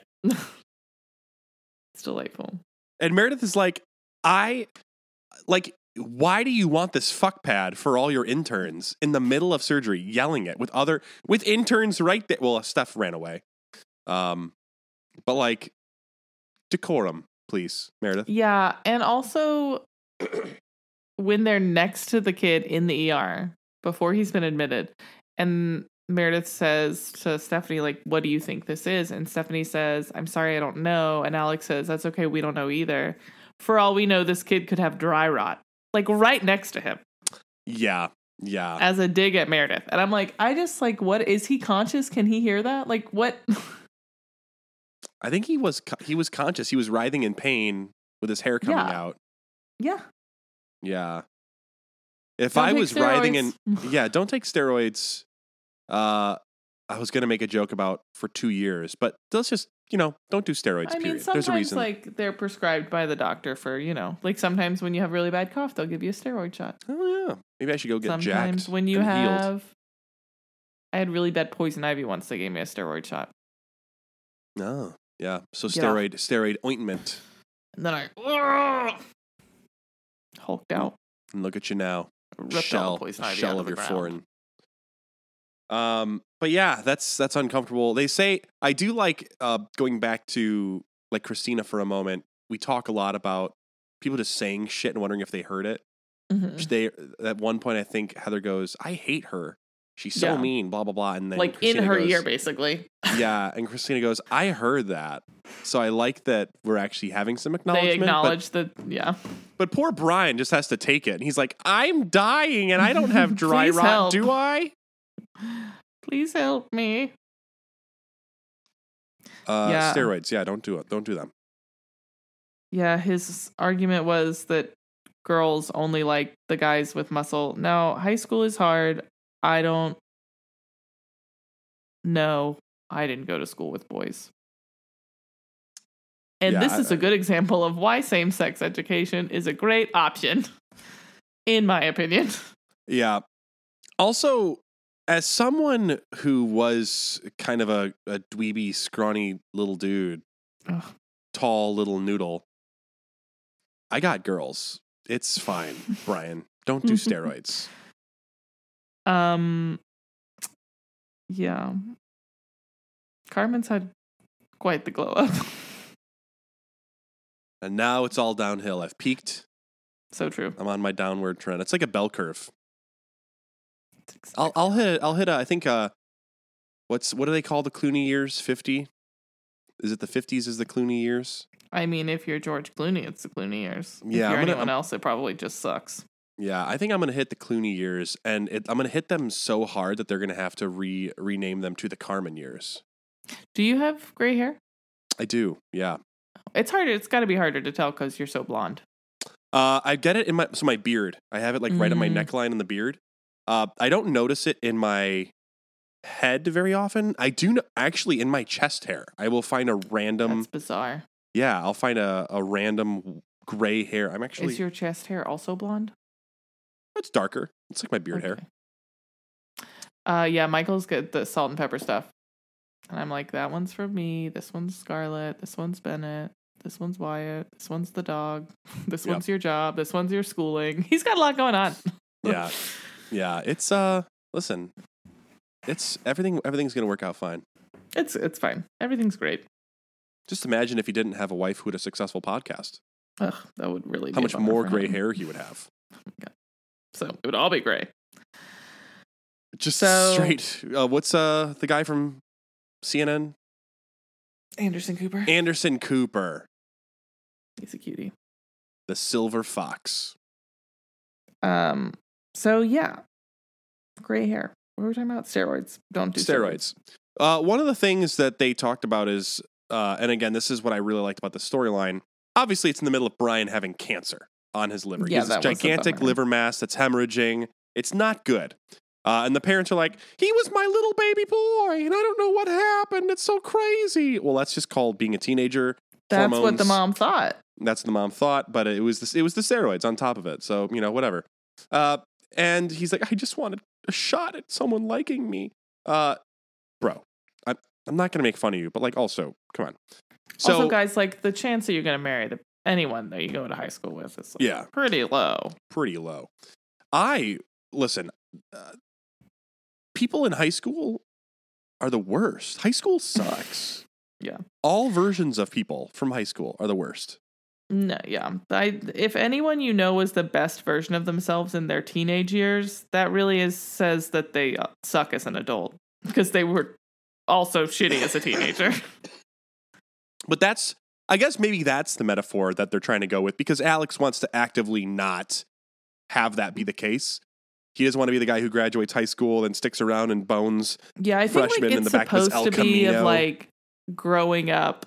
It's delightful. And Meredith is like, I like, why do you want this fuck pad for all your interns in the middle of surgery, yelling it with other with interns right there? Well, Steph ran away. Um, but like decorum, please, Meredith. Yeah, and also when they're next to the kid in the E R before he's been admitted, and Meredith says to Stephanie, like, what do you think this is? And Stephanie says, I'm sorry, I don't know. And Alex says, that's okay, we don't know either. For all we know, this kid could have dry rot. Like, right next to him. Yeah, yeah. As a dig at Meredith. And I'm like, I just, like, what? Is he conscious? Can he hear that? Like, what? I think he was co- he was conscious. He was writhing in pain with his hair coming Yeah. out. Yeah. Yeah. If Don't I take was writhing in, steroids. yeah, don't take steroids. Uh, I was gonna make a joke about for two years, but let's just you know don't do steroids. I mean, period. There's a sometimes, reason. like, they're prescribed by the doctor for, you know, like, sometimes when you have really bad cough, they'll give you a steroid shot. Oh yeah, maybe I should go get Sometimes jacked. when you and healed. have, I had really bad poison ivy once. They gave me a steroid shot, Oh, yeah. So Get off. steroid steroid ointment. and then I hulked out, And look at you now. ripped all shell the poison ivy shell out of of the your ground. foreign. Um, but yeah, that's that's uncomfortable. They say I do like uh going back to like Christina for a moment. We talk a lot about people just saying shit and wondering if they heard it. Mhm. They at one point I think Heather goes, "I hate her. She's so Yeah. mean." Blah blah blah. And then Like Christina in her goes, ear, basically. Yeah, and Christina goes, "I heard that." So I like that we're actually having some acknowledgement. They but- acknowledge that, yeah. But poor Brian just has to take it. And he's like, I'm dying and I don't have dry Please rot, help. do I? Please help me. Uh, Yeah. Steroids, yeah, don't do it. Don't do them. Yeah, his argument was that girls only like the guys with muscle. Now, high school is hard. I don't know. I didn't go to school with boys. And Yeah, this I- is a good example of why same-sex education is a great option, in my opinion. Yeah. Also, as someone who was kind of a, a dweeby, scrawny little dude, Ugh. tall little noodle, I got girls. It's fine, Brian. Don't do steroids. Um, yeah. Carmen's had quite the glow up. And now it's all downhill. I've peaked. So true. I'm on my downward trend. It's like a bell curve. I'll I'll hit I'll hit a, I think uh what's what do they call the Clooney years? fifty? Is it the fifties is the Clooney years? I mean, if you're George Clooney, it's the Clooney years. Yeah, If you're I'm gonna- anyone I'm- else, it probably just sucks. Yeah, I think I'm gonna hit the Clooney years, and it, I'm gonna hit them so hard that they're gonna have to re rename them to the Carmen years. Do you have gray hair? I do, yeah. It's harder. It's got to be harder to tell because you're so blonde. Uh, I get it in my so my beard. I have it like right on my Mm. neckline in the beard. Uh, I don't notice it in my head very often. I do no- actually in my chest hair. I will find a random. That's bizarre. Yeah, I'll find a, a random gray hair. I'm actually Is your chest hair also blonde? it's darker. It's like my beard hair. Okay. Uh, yeah, Michael's got the salt and pepper stuff. And I'm like, that one's for me. This one's Scarlett. This one's Bennett. This one's Wyatt. This one's the dog. This Yep. one's your job. This one's your schooling. He's got a lot going on. Yeah, yeah. It's uh, listen, it's everything. Everything's gonna work out fine. It's it's fine. Everything's great. Just imagine if he didn't have a wife who had a successful podcast. Ugh, that would really How be a much bummer more for gray him. hair he would have. So it would all be gray. Just So- straight. Uh, what's uh the guy from C N N? Anderson Cooper. Anderson Cooper, He's a cutie. the Silver Fox. Um. So yeah, gray hair. What were we talking about? Steroids. Don't do steroids. Steroids. Uh, one of the things that they talked about is, uh, and again, this is what I really liked about the storyline. Obviously, it's in the middle of Brian having cancer on his liver. Yeah, he has this that was a gigantic bummer. liver mass that's hemorrhaging. It's not good. Uh, and the parents are like, he was my little baby boy, and I don't know what happened. It's so crazy. Well, that's just called being a teenager. That's what the Hormones. mom thought. That's what the mom thought, but it was the, it was the steroids on top of it. So, you know, whatever. Uh, and he's like, I just wanted a shot at someone liking me. Uh, bro, I, I'm not going to make fun of you, but like, also, come on. So, also, guys, like the chance that you're gonna marry the anyone that you go to high school with is like, Yeah. pretty low. pretty low. I, listen, uh, people in high school are the worst. High school sucks. Yeah. All versions of people from high school are the worst. No, yeah. I if anyone you know is the best version of themselves in their teenage years, that really is says that they uh, suck as an adult because they were also shitty as a teenager. But that's, I guess maybe that's the metaphor that they're trying to go with because Alex wants to actively not have that be the case. He doesn't want to be the guy who graduates high school and sticks around and bones. Yeah, I think like Freshman in it's the back of his supposed El to be of Camino. like growing up,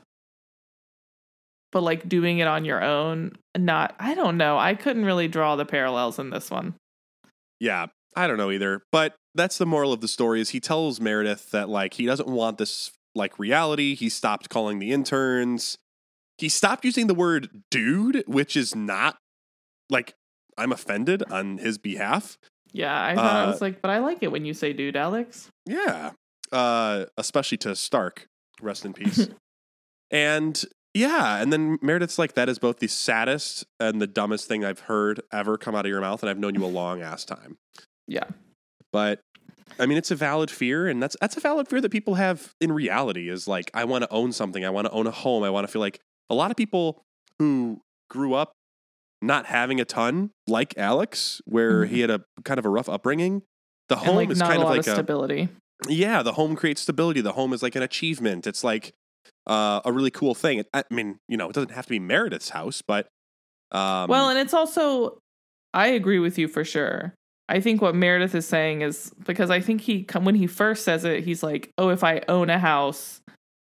but like doing it on your own. Not, I don't know. I couldn't really draw the parallels in this one. Yeah, I don't know either. But that's the moral of the story is he tells Meredith that like he doesn't want this like reality. He stopped calling the interns. He stopped using the word dude, which is not like I'm offended on his behalf. Yeah, I thought I Uh, was like, but I like it when you say dude, Alex. Yeah. Uh, especially to Stark. Rest in peace. And yeah, and then Meredith's like, that is both the saddest and the dumbest thing I've heard ever come out of your mouth, and I've known you a long ass time. Yeah. But I mean, it's a valid fear, and that's that's a valid fear that people have in reality is like, I want to own something, I want to own a home, I want to feel like a lot of people who grew up not having a ton, like Alex, where he had a kind of a rough upbringing. The And home like is not kind a of lot like of a stability. yeah, the home creates stability. The home is like an achievement. It's like uh, a really cool thing. It, I mean, you know, it doesn't have to be Meredith's house, but um, Well, and it's also, I agree with you for sure. I think what Meredith is saying is because I think he, when he first says it, he's like, oh, if I own a house,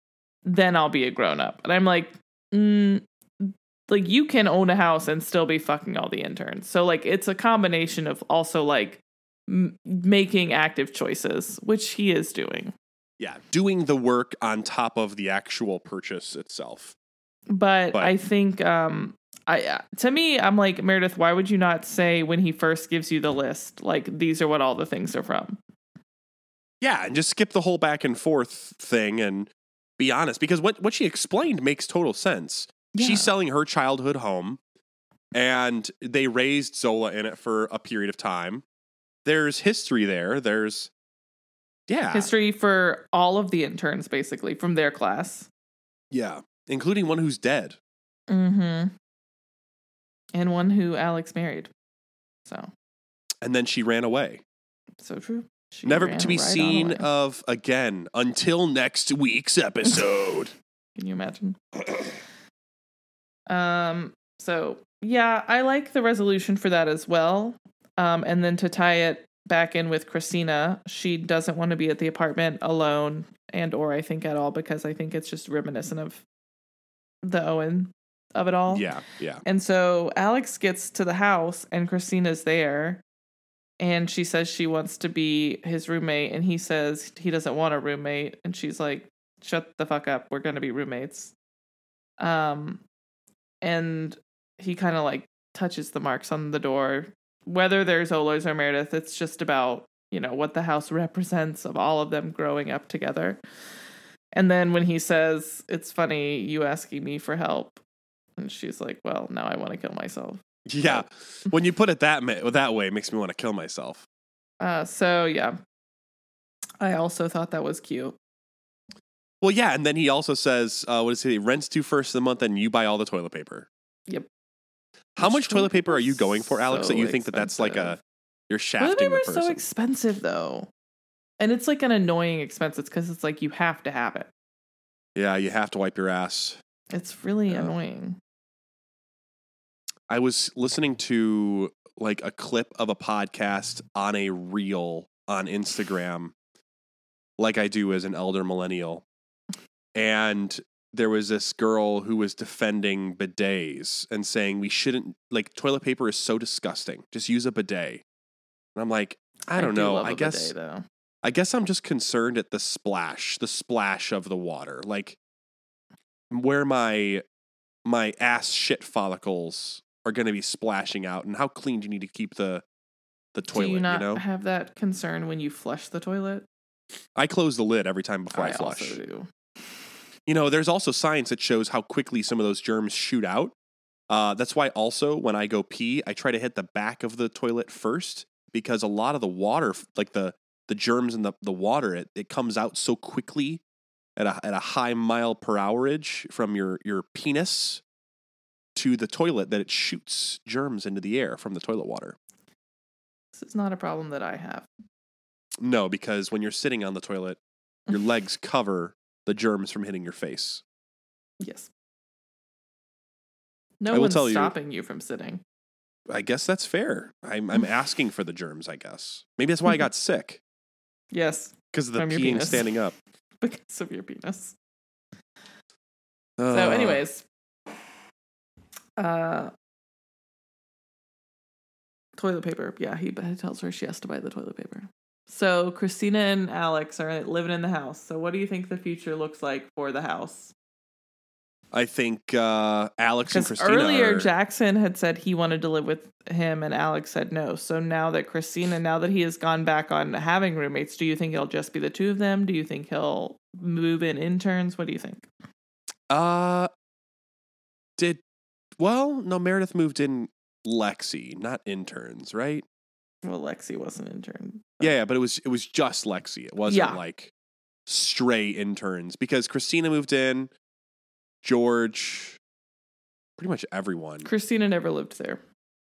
then I'll be a grown up. And I'm like, mm, like you can own a house and still be fucking all the interns. So like it's a combination of also like m- making active choices, which he is doing. Yeah, doing the work on top of the actual purchase itself. But, But I think um I to me I'm like, Meredith, why would you not say when he first gives you the list, like these are what all the things are from? Yeah, and just skip the whole back and forth thing and be honest, because what what she explained makes total sense. Yeah. She's selling her childhood home, and they raised Zola in it for a period of time. There's history there. There's, yeah. History for all of the interns, basically, from their class. Yeah, including one who's dead. Mm-hmm. And one who Alex married. So. And then she ran away. So true. She Never ran to be right seen on away. of again until next week's episode. Can you imagine? um. So yeah, I like the resolution for that as well. Um. And then to tie it back in with Christina, she doesn't want to be at the apartment alone, and or I think at all, because I think it's just reminiscent of the Owen of it all. Yeah, yeah. And so Alex gets to the house, and Christina's there. And she says she wants to be his roommate, and he says he doesn't want a roommate. And she's like, shut the fuck up. We're going to be roommates. Um, and he kind of like touches the marks on the door. Whether there's Ola's or Meredith, it's just about, you know, what the house represents of all of them growing up together. And then when he says, it's funny you asking me for help. And she's like, well, now I want to kill myself. Yeah, when you put it that ma- that way, it makes me want to kill myself. Uh, so, yeah. I also thought that was cute. Well, yeah, and then he also says, uh, what is it, he rents two first of the month and you buy all the toilet paper. Yep. How Which much toilet paper are you going for, Alex, so that you think that that's like a, expensive. you're Toilet shafting paper the is person? so expensive, though. And it's like an annoying expense. It's because it's like you have to have it. Yeah, you have to wipe your ass. It's really Yeah. annoying. I was listening to like a clip of a podcast on a reel on Instagram, like I do as an elder millennial. And there was this girl who was defending bidets and saying we shouldn't, like, toilet paper is so disgusting. Just use a bidet. And I'm like, I don't do know. love I a guess bidet, though. I guess I'm just concerned at the splash, the splash of the water. Like where my my ass shit follicles are going to be splashing out, and how clean do you need to keep the the toilet, Do you not you know? have that concern when you flush the toilet? I close the lid every time before I, I flush. also do. You know, there's also science that shows how quickly some of those germs shoot out. Uh, that's why also when I go pee, I try to hit the back of the toilet first, because a lot of the water, like the the germs in the, the water, it, it comes out so quickly at a at a high mile per hourage from your, your penis to the toilet that it shoots germs into the air from the toilet water. This is not a problem that I have. No, because when you're sitting on the toilet, your legs cover the germs from hitting your face. Yes. No I will one's tell you- stopping you from sitting. I guess that's fair. I'm I'm asking for the germs, I guess. Maybe that's why I got sick. Yes, Because of the From your peeing penis. standing up. because of your penis. Uh, So, anyways, uh, toilet paper. Yeah, he, he tells her she has to buy the toilet paper. So Christina and Alex are living in the house. So what do you think the future looks like for the house? I think uh, Alex and Because Christina earlier are- Jackson had said he wanted to live with him, and Alex said no. So now that Christina, now that he has gone back on having roommates, do you think it'll just be the two of them? Do you think he'll move in interns? What do you think? Uh, did well? No, Meredith moved in Lexi, not interns, right? Well, Lexi was an intern. Yeah, yeah, but it was it was just Lexi. It wasn't Yeah. like stray interns, because Christina moved in, George, pretty much everyone. Christina never lived there.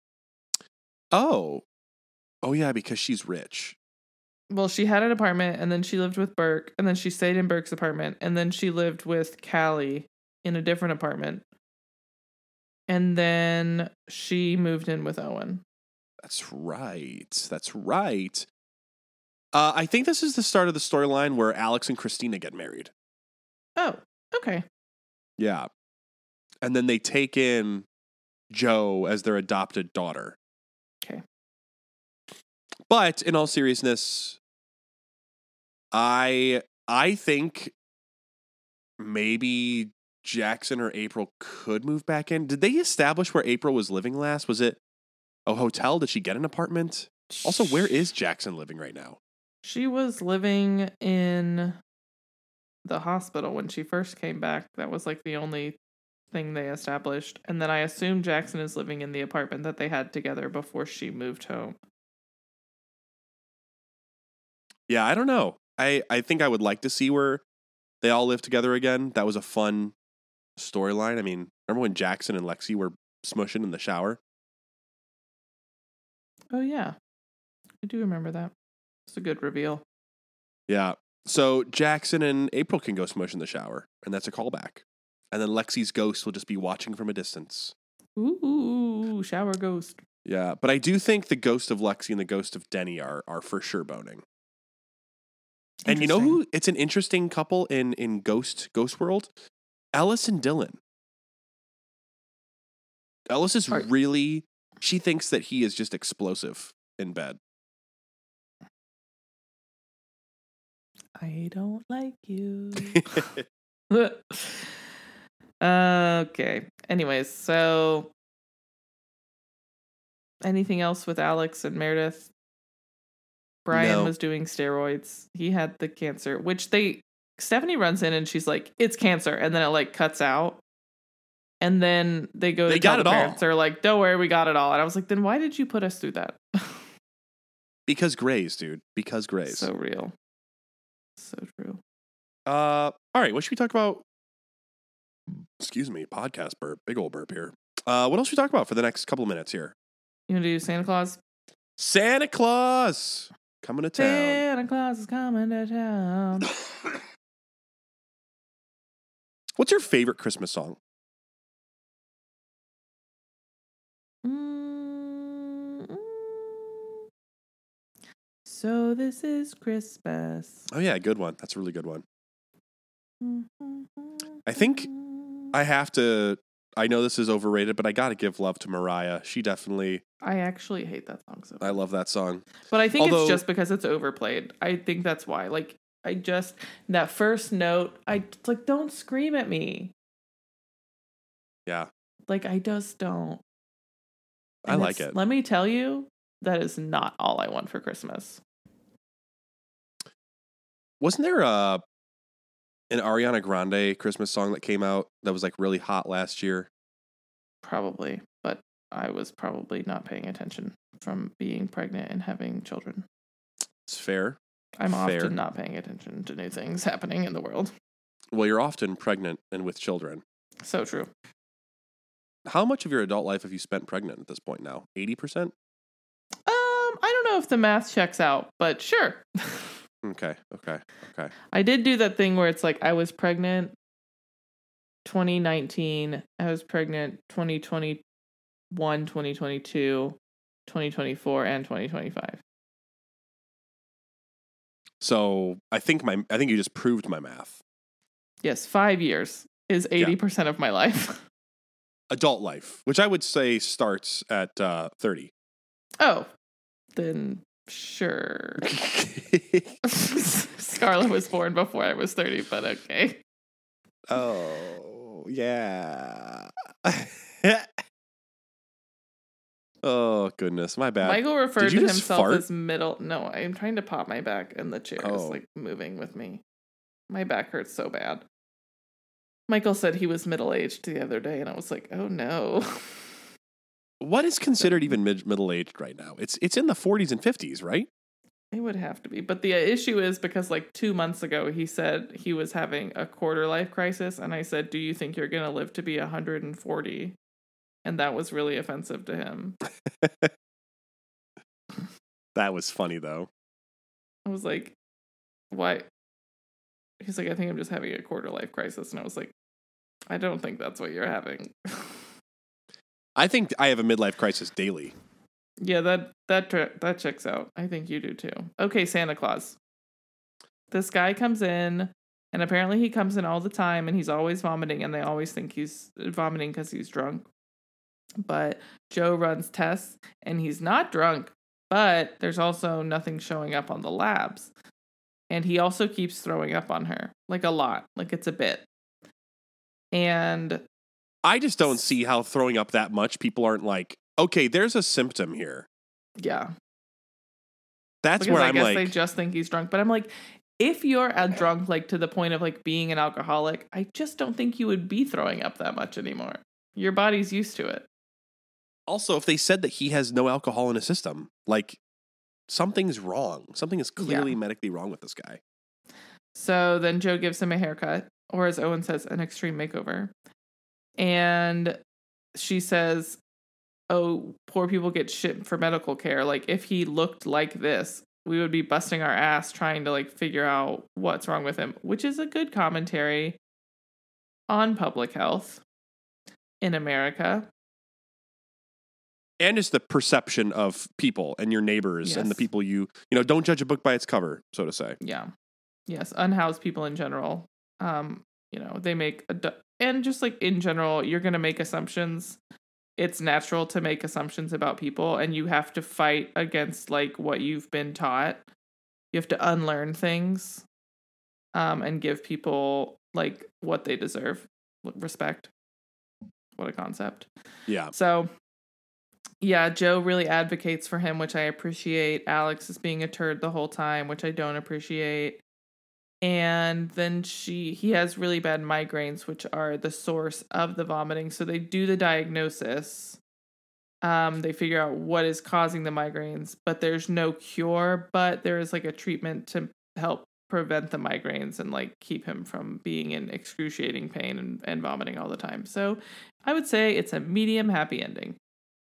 Oh, oh yeah, because she's rich. Well, she had an apartment, and then she lived with Burke, and then she stayed in Burke's apartment, and then she lived with Callie in a different apartment. And then she moved in with Owen. That's right. That's right. Uh, I think this is the start of the storyline where Alex and Christina get married. Oh, Okay. Yeah. And then they take in Joe as their adopted daughter. Okay. But in all seriousness, I I think maybe Jackson or April could move back in. Did they establish where April was living last? Was it a hotel? Did she get an apartment? Also, where is Jackson living right now? She was living in the hospital when she first came back. That was like the only thing they established. And then I assume Jackson is living in the apartment that they had together before she moved home. Yeah, I don't know. I, I think I would like to see where they all live together again. That was a fun storyline. I mean, remember when Jackson and Lexi were smushing in the shower? Oh, yeah. I do remember that. It's a good reveal. Yeah. So Jackson and April can go smush in the shower, and that's a callback. And then Lexi's ghost will just be watching from a distance. Ooh, shower ghost. Yeah, but I do think the ghost of Lexi and the ghost of Denny are are for sure boning. And you know who? It's an interesting couple in, in Ghost Ghost World. Ellis and Dylan. Ellis is Are- really. She thinks that he is just explosive in bed. I don't like you. Okay. Anyways, so anything else with Alex and Meredith? Brian No. was doing steroids. He had the cancer, which they Stephanie runs in and she's like, "It's cancer," and then it like cuts out. And then they go to They tell got the it all. parents. They're like, "Don't worry, we got it all." And I was like, "Then why did you put us through that?" Because Grays, dude. Because Grays. So real. So true. Uh, all right. What should we talk about? Excuse me. Podcast burp. Big old burp here. Uh, what else should we talk about for the next couple of minutes here? You want to do Santa Claus? Santa Claus coming to town. Santa Claus is coming to town. What's your favorite Christmas song? Mm-mm. So this is Christmas. Oh yeah, good one. That's a really good one. I think I have to. I know this is overrated, but I got to give love to Mariah. She definitely. I actually hate that song so I love that song. But I think Although- it's just because it's overplayed. I think that's why. Like, I just, that first note, I, it's like, don't scream at me. Yeah, Like, I just don't. I And like it's- it. Let me tell you, that is not all I want for Christmas. Wasn't there a an Ariana Grande Christmas song that came out that was like really hot last year? Probably. But I was probably not paying attention from being pregnant and having children. It's fair. I'm Fair. often not paying attention to new things happening in the world. Well, you're often pregnant and with children. So true. How much of your adult life have you spent pregnant at this point now? eighty percent? Um, I don't know if the math checks out, but sure. Okay, okay, okay. I did do that thing where it's like I was pregnant twenty nineteen, I was pregnant twenty twenty-one, twenty twenty-two, twenty twenty-four, and twenty twenty-five. So I think my I think you just proved my math. Yes, five years is eighty percent of my life. Adult life, which I would say starts at uh, thirty. Oh, then sure. Scarlett was born before I was thirty, but okay. Oh, yeah. Oh, goodness. My bad. Michael referred Did you to just himself fart? as middle. No, I'm trying to pop my back and the chair is Oh. like moving with me. My back hurts so bad. Michael said he was middle-aged the other day, and I was like, oh no. What is considered even mid- middle-aged right now? It's it's in the forties and fifties, right? It would have to be. But the issue is because like two months ago, he said he was having a quarter life crisis. And I said, do you think you're going to live to be one hundred forty? And that was really offensive to him. That was funny, though. I was like, why? He's like, I think I'm just having a quarter life crisis. And I was like, I don't think that's what you're having. I think I have a midlife crisis daily. Yeah, that that tra- that checks out. I think you do too. Okay, Santa Claus. This guy comes in And apparently he comes in all the time and he's always vomiting, and they always think he's vomiting because he's drunk. But Joe runs tests and he's not drunk, but there's also nothing showing up on the labs. And he also keeps throwing up on her, like a lot, like it's a bit. And I just don't see how throwing up that much people aren't like, okay, there's a symptom here. Yeah. That's because where I I'm guess like, they just think he's drunk. But I'm like, if you're a drunk, like to the point of like being an alcoholic, I just don't think you would be throwing up that much anymore. Your body's used to it. Also, if they said that he has no alcohol in his system, like something's wrong. Something is clearly Yeah. medically wrong with this guy. So then Joe gives him a haircut, or as Owen says, an extreme makeover. And she says, oh, poor people get shit for medical care. Like, if he looked like this, we would be busting our ass trying to, like, figure out what's wrong with him, which is a good commentary on public health in America. And it's the perception of people and your neighbors Yes. and the people you, you know, don't judge a book by its cover, so to say. Yeah. Yes. Unhoused people in general. Um, you know, they make, a du- and just like in general, you're going to make assumptions. It's natural to make assumptions about people, and you have to fight against like what you've been taught. You have to unlearn things, um, and give people like what they deserve. Respect. What a concept. Yeah. So, yeah, Joe really advocates for him, which I appreciate. Alex is being a turd the whole time, which I don't appreciate. And then she he has really bad migraines, which are the source of the vomiting. So they do the diagnosis. Um, they figure out what is causing the migraines, but there's no cure. But there is like a treatment to help prevent the migraines and like keep him from being in excruciating pain and, and vomiting all the time. So I would say it's a medium happy ending.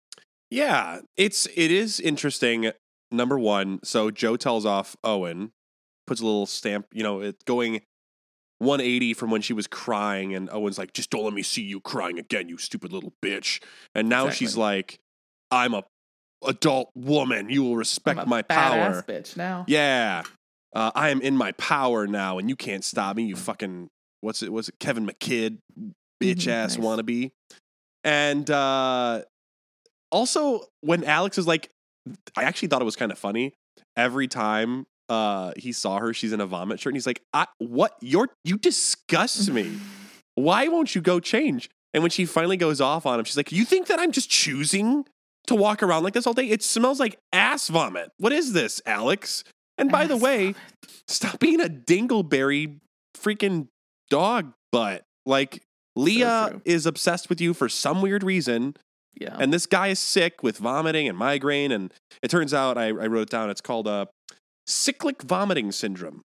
Yeah, it's it is interesting. Number one, so Joe tells off Owen, puts a little stamp, you know, it going one eighty from when she was crying, and Owen's like, just don't let me see you crying again, you stupid little bitch. And now Exactly. she's like, I'm a adult woman. You will respect I'm a my badass power. bitch now. Yeah. Uh, I am in my power now, and you can't stop me, you fucking, what's it, was it Kevin McKidd, bitch ass nice. wannabe. And uh, also, when Alex is like, I actually thought it was kind of funny. Every time uh, he saw her, she's in a vomit shirt, and he's like, I, what? You're, you disgust me. Why won't you go change? And when she finally goes off on him, she's like, you think that I'm just choosing to walk around like this all day? It smells like ass vomit. What is this, Alex? And by the Ass way, vomit. stop being a dingleberry freaking dog butt. Like, Leah true. is obsessed with you for some weird reason. Yeah. And this guy is sick with vomiting and migraine. And it turns out, I, I wrote it down, it's called uh, cyclic vomiting syndrome.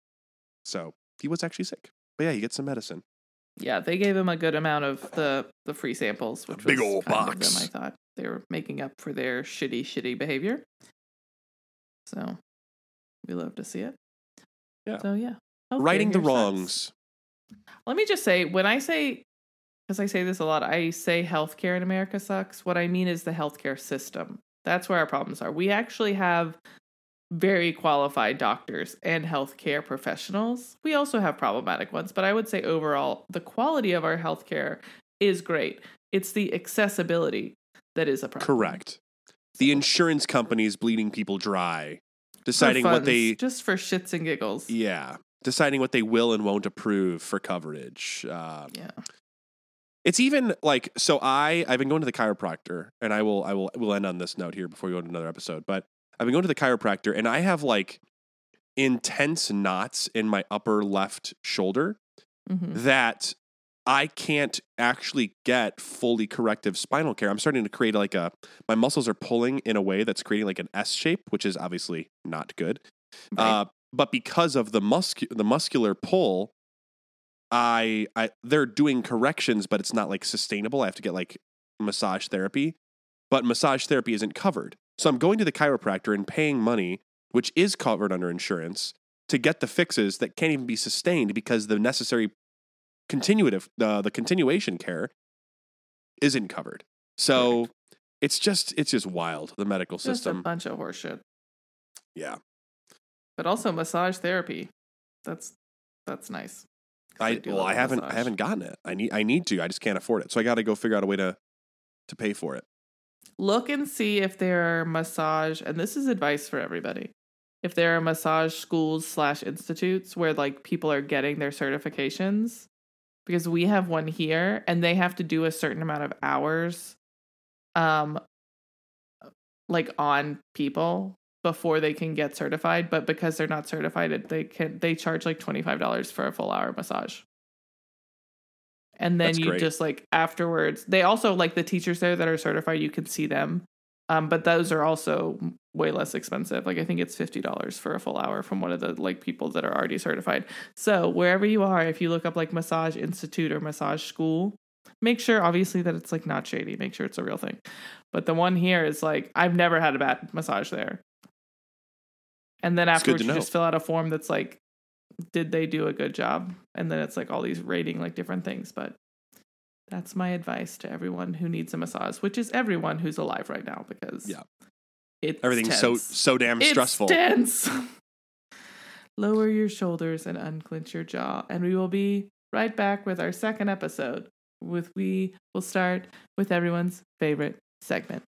So he was actually sick. But yeah, he gets some medicine. Yeah, they gave him a good amount of the, the free samples, which big was old kind box. of them, I thought. They were making up for their shitty, shitty behavior. So we love to see it. Yeah. So yeah. Healthcare Righting the here sucks. wrongs. Let me just say, when I say, because I say this a lot, I say healthcare in America sucks. What I mean is the healthcare system. That's where our problems are. We actually have very qualified doctors and healthcare professionals. We also have problematic ones, but I would say overall, the quality of our healthcare is great. It's the accessibility that is a problem. Correct. The insurance companies bleeding people dry, For deciding what funds, they, just for shits and giggles. yeah, deciding what they will and won't approve for coverage. Uh, Yeah. It's even like, so I, I've been going to the chiropractor, and I will, I will, will end on this note here before we go to another episode, but I've been going to the chiropractor, and I have like intense knots in my upper left shoulder hmm that I can't actually get fully corrective spinal care. I'm starting to create like a, my muscles are pulling in a way that's creating like an S shape, which is obviously not good. Right. Uh, but because of the muscu- the muscular pull, I, I, they're doing corrections, but it's not like sustainable. I have to get like massage therapy, but massage therapy isn't covered. So I'm going to the chiropractor and paying money, which is covered under insurance, to get the fixes that can't even be sustained because the necessary continuative, uh, the continuation care isn't covered. So Correct. it's just, it's just wild, the medical Just a system. bunch of horseshit. Yeah. But also massage therapy. That's that's nice. I well, I haven't massage. I haven't gotten it. I need I need to. I just can't afford it. So I got to go figure out a way to to pay for it. Look and see if there are massage, and this is advice for everybody. If there are massage schools slash institutes where like people are getting their certifications, because we have one here and they have to do a certain amount of hours, um, like on people before they can get certified. But because they're not certified, they can they charge like twenty-five dollars for a full hour massage. And then That's you great. just like afterwards, they also like the teachers there that are certified, you can see them. Um, but those are also way less expensive. Like I think it's fifty dollars for a full hour from one of the like people that are already certified. So wherever you are, if you look up like massage institute or massage school, make sure obviously that it's like not shady. Make sure it's a real thing. But the one here is like, I've never had a bad massage there. And then afterwards you just fill out a form that's like, did they do a good job? And then it's like all these rating like different things. But that's my advice to everyone who needs a massage, which is everyone who's alive right now, because yeah, it's everything's tense. so so damn it's stressful. Tense. Lower your shoulders and unclench your jaw, and we will be right back with our second episode. With we will start with everyone's favorite segment.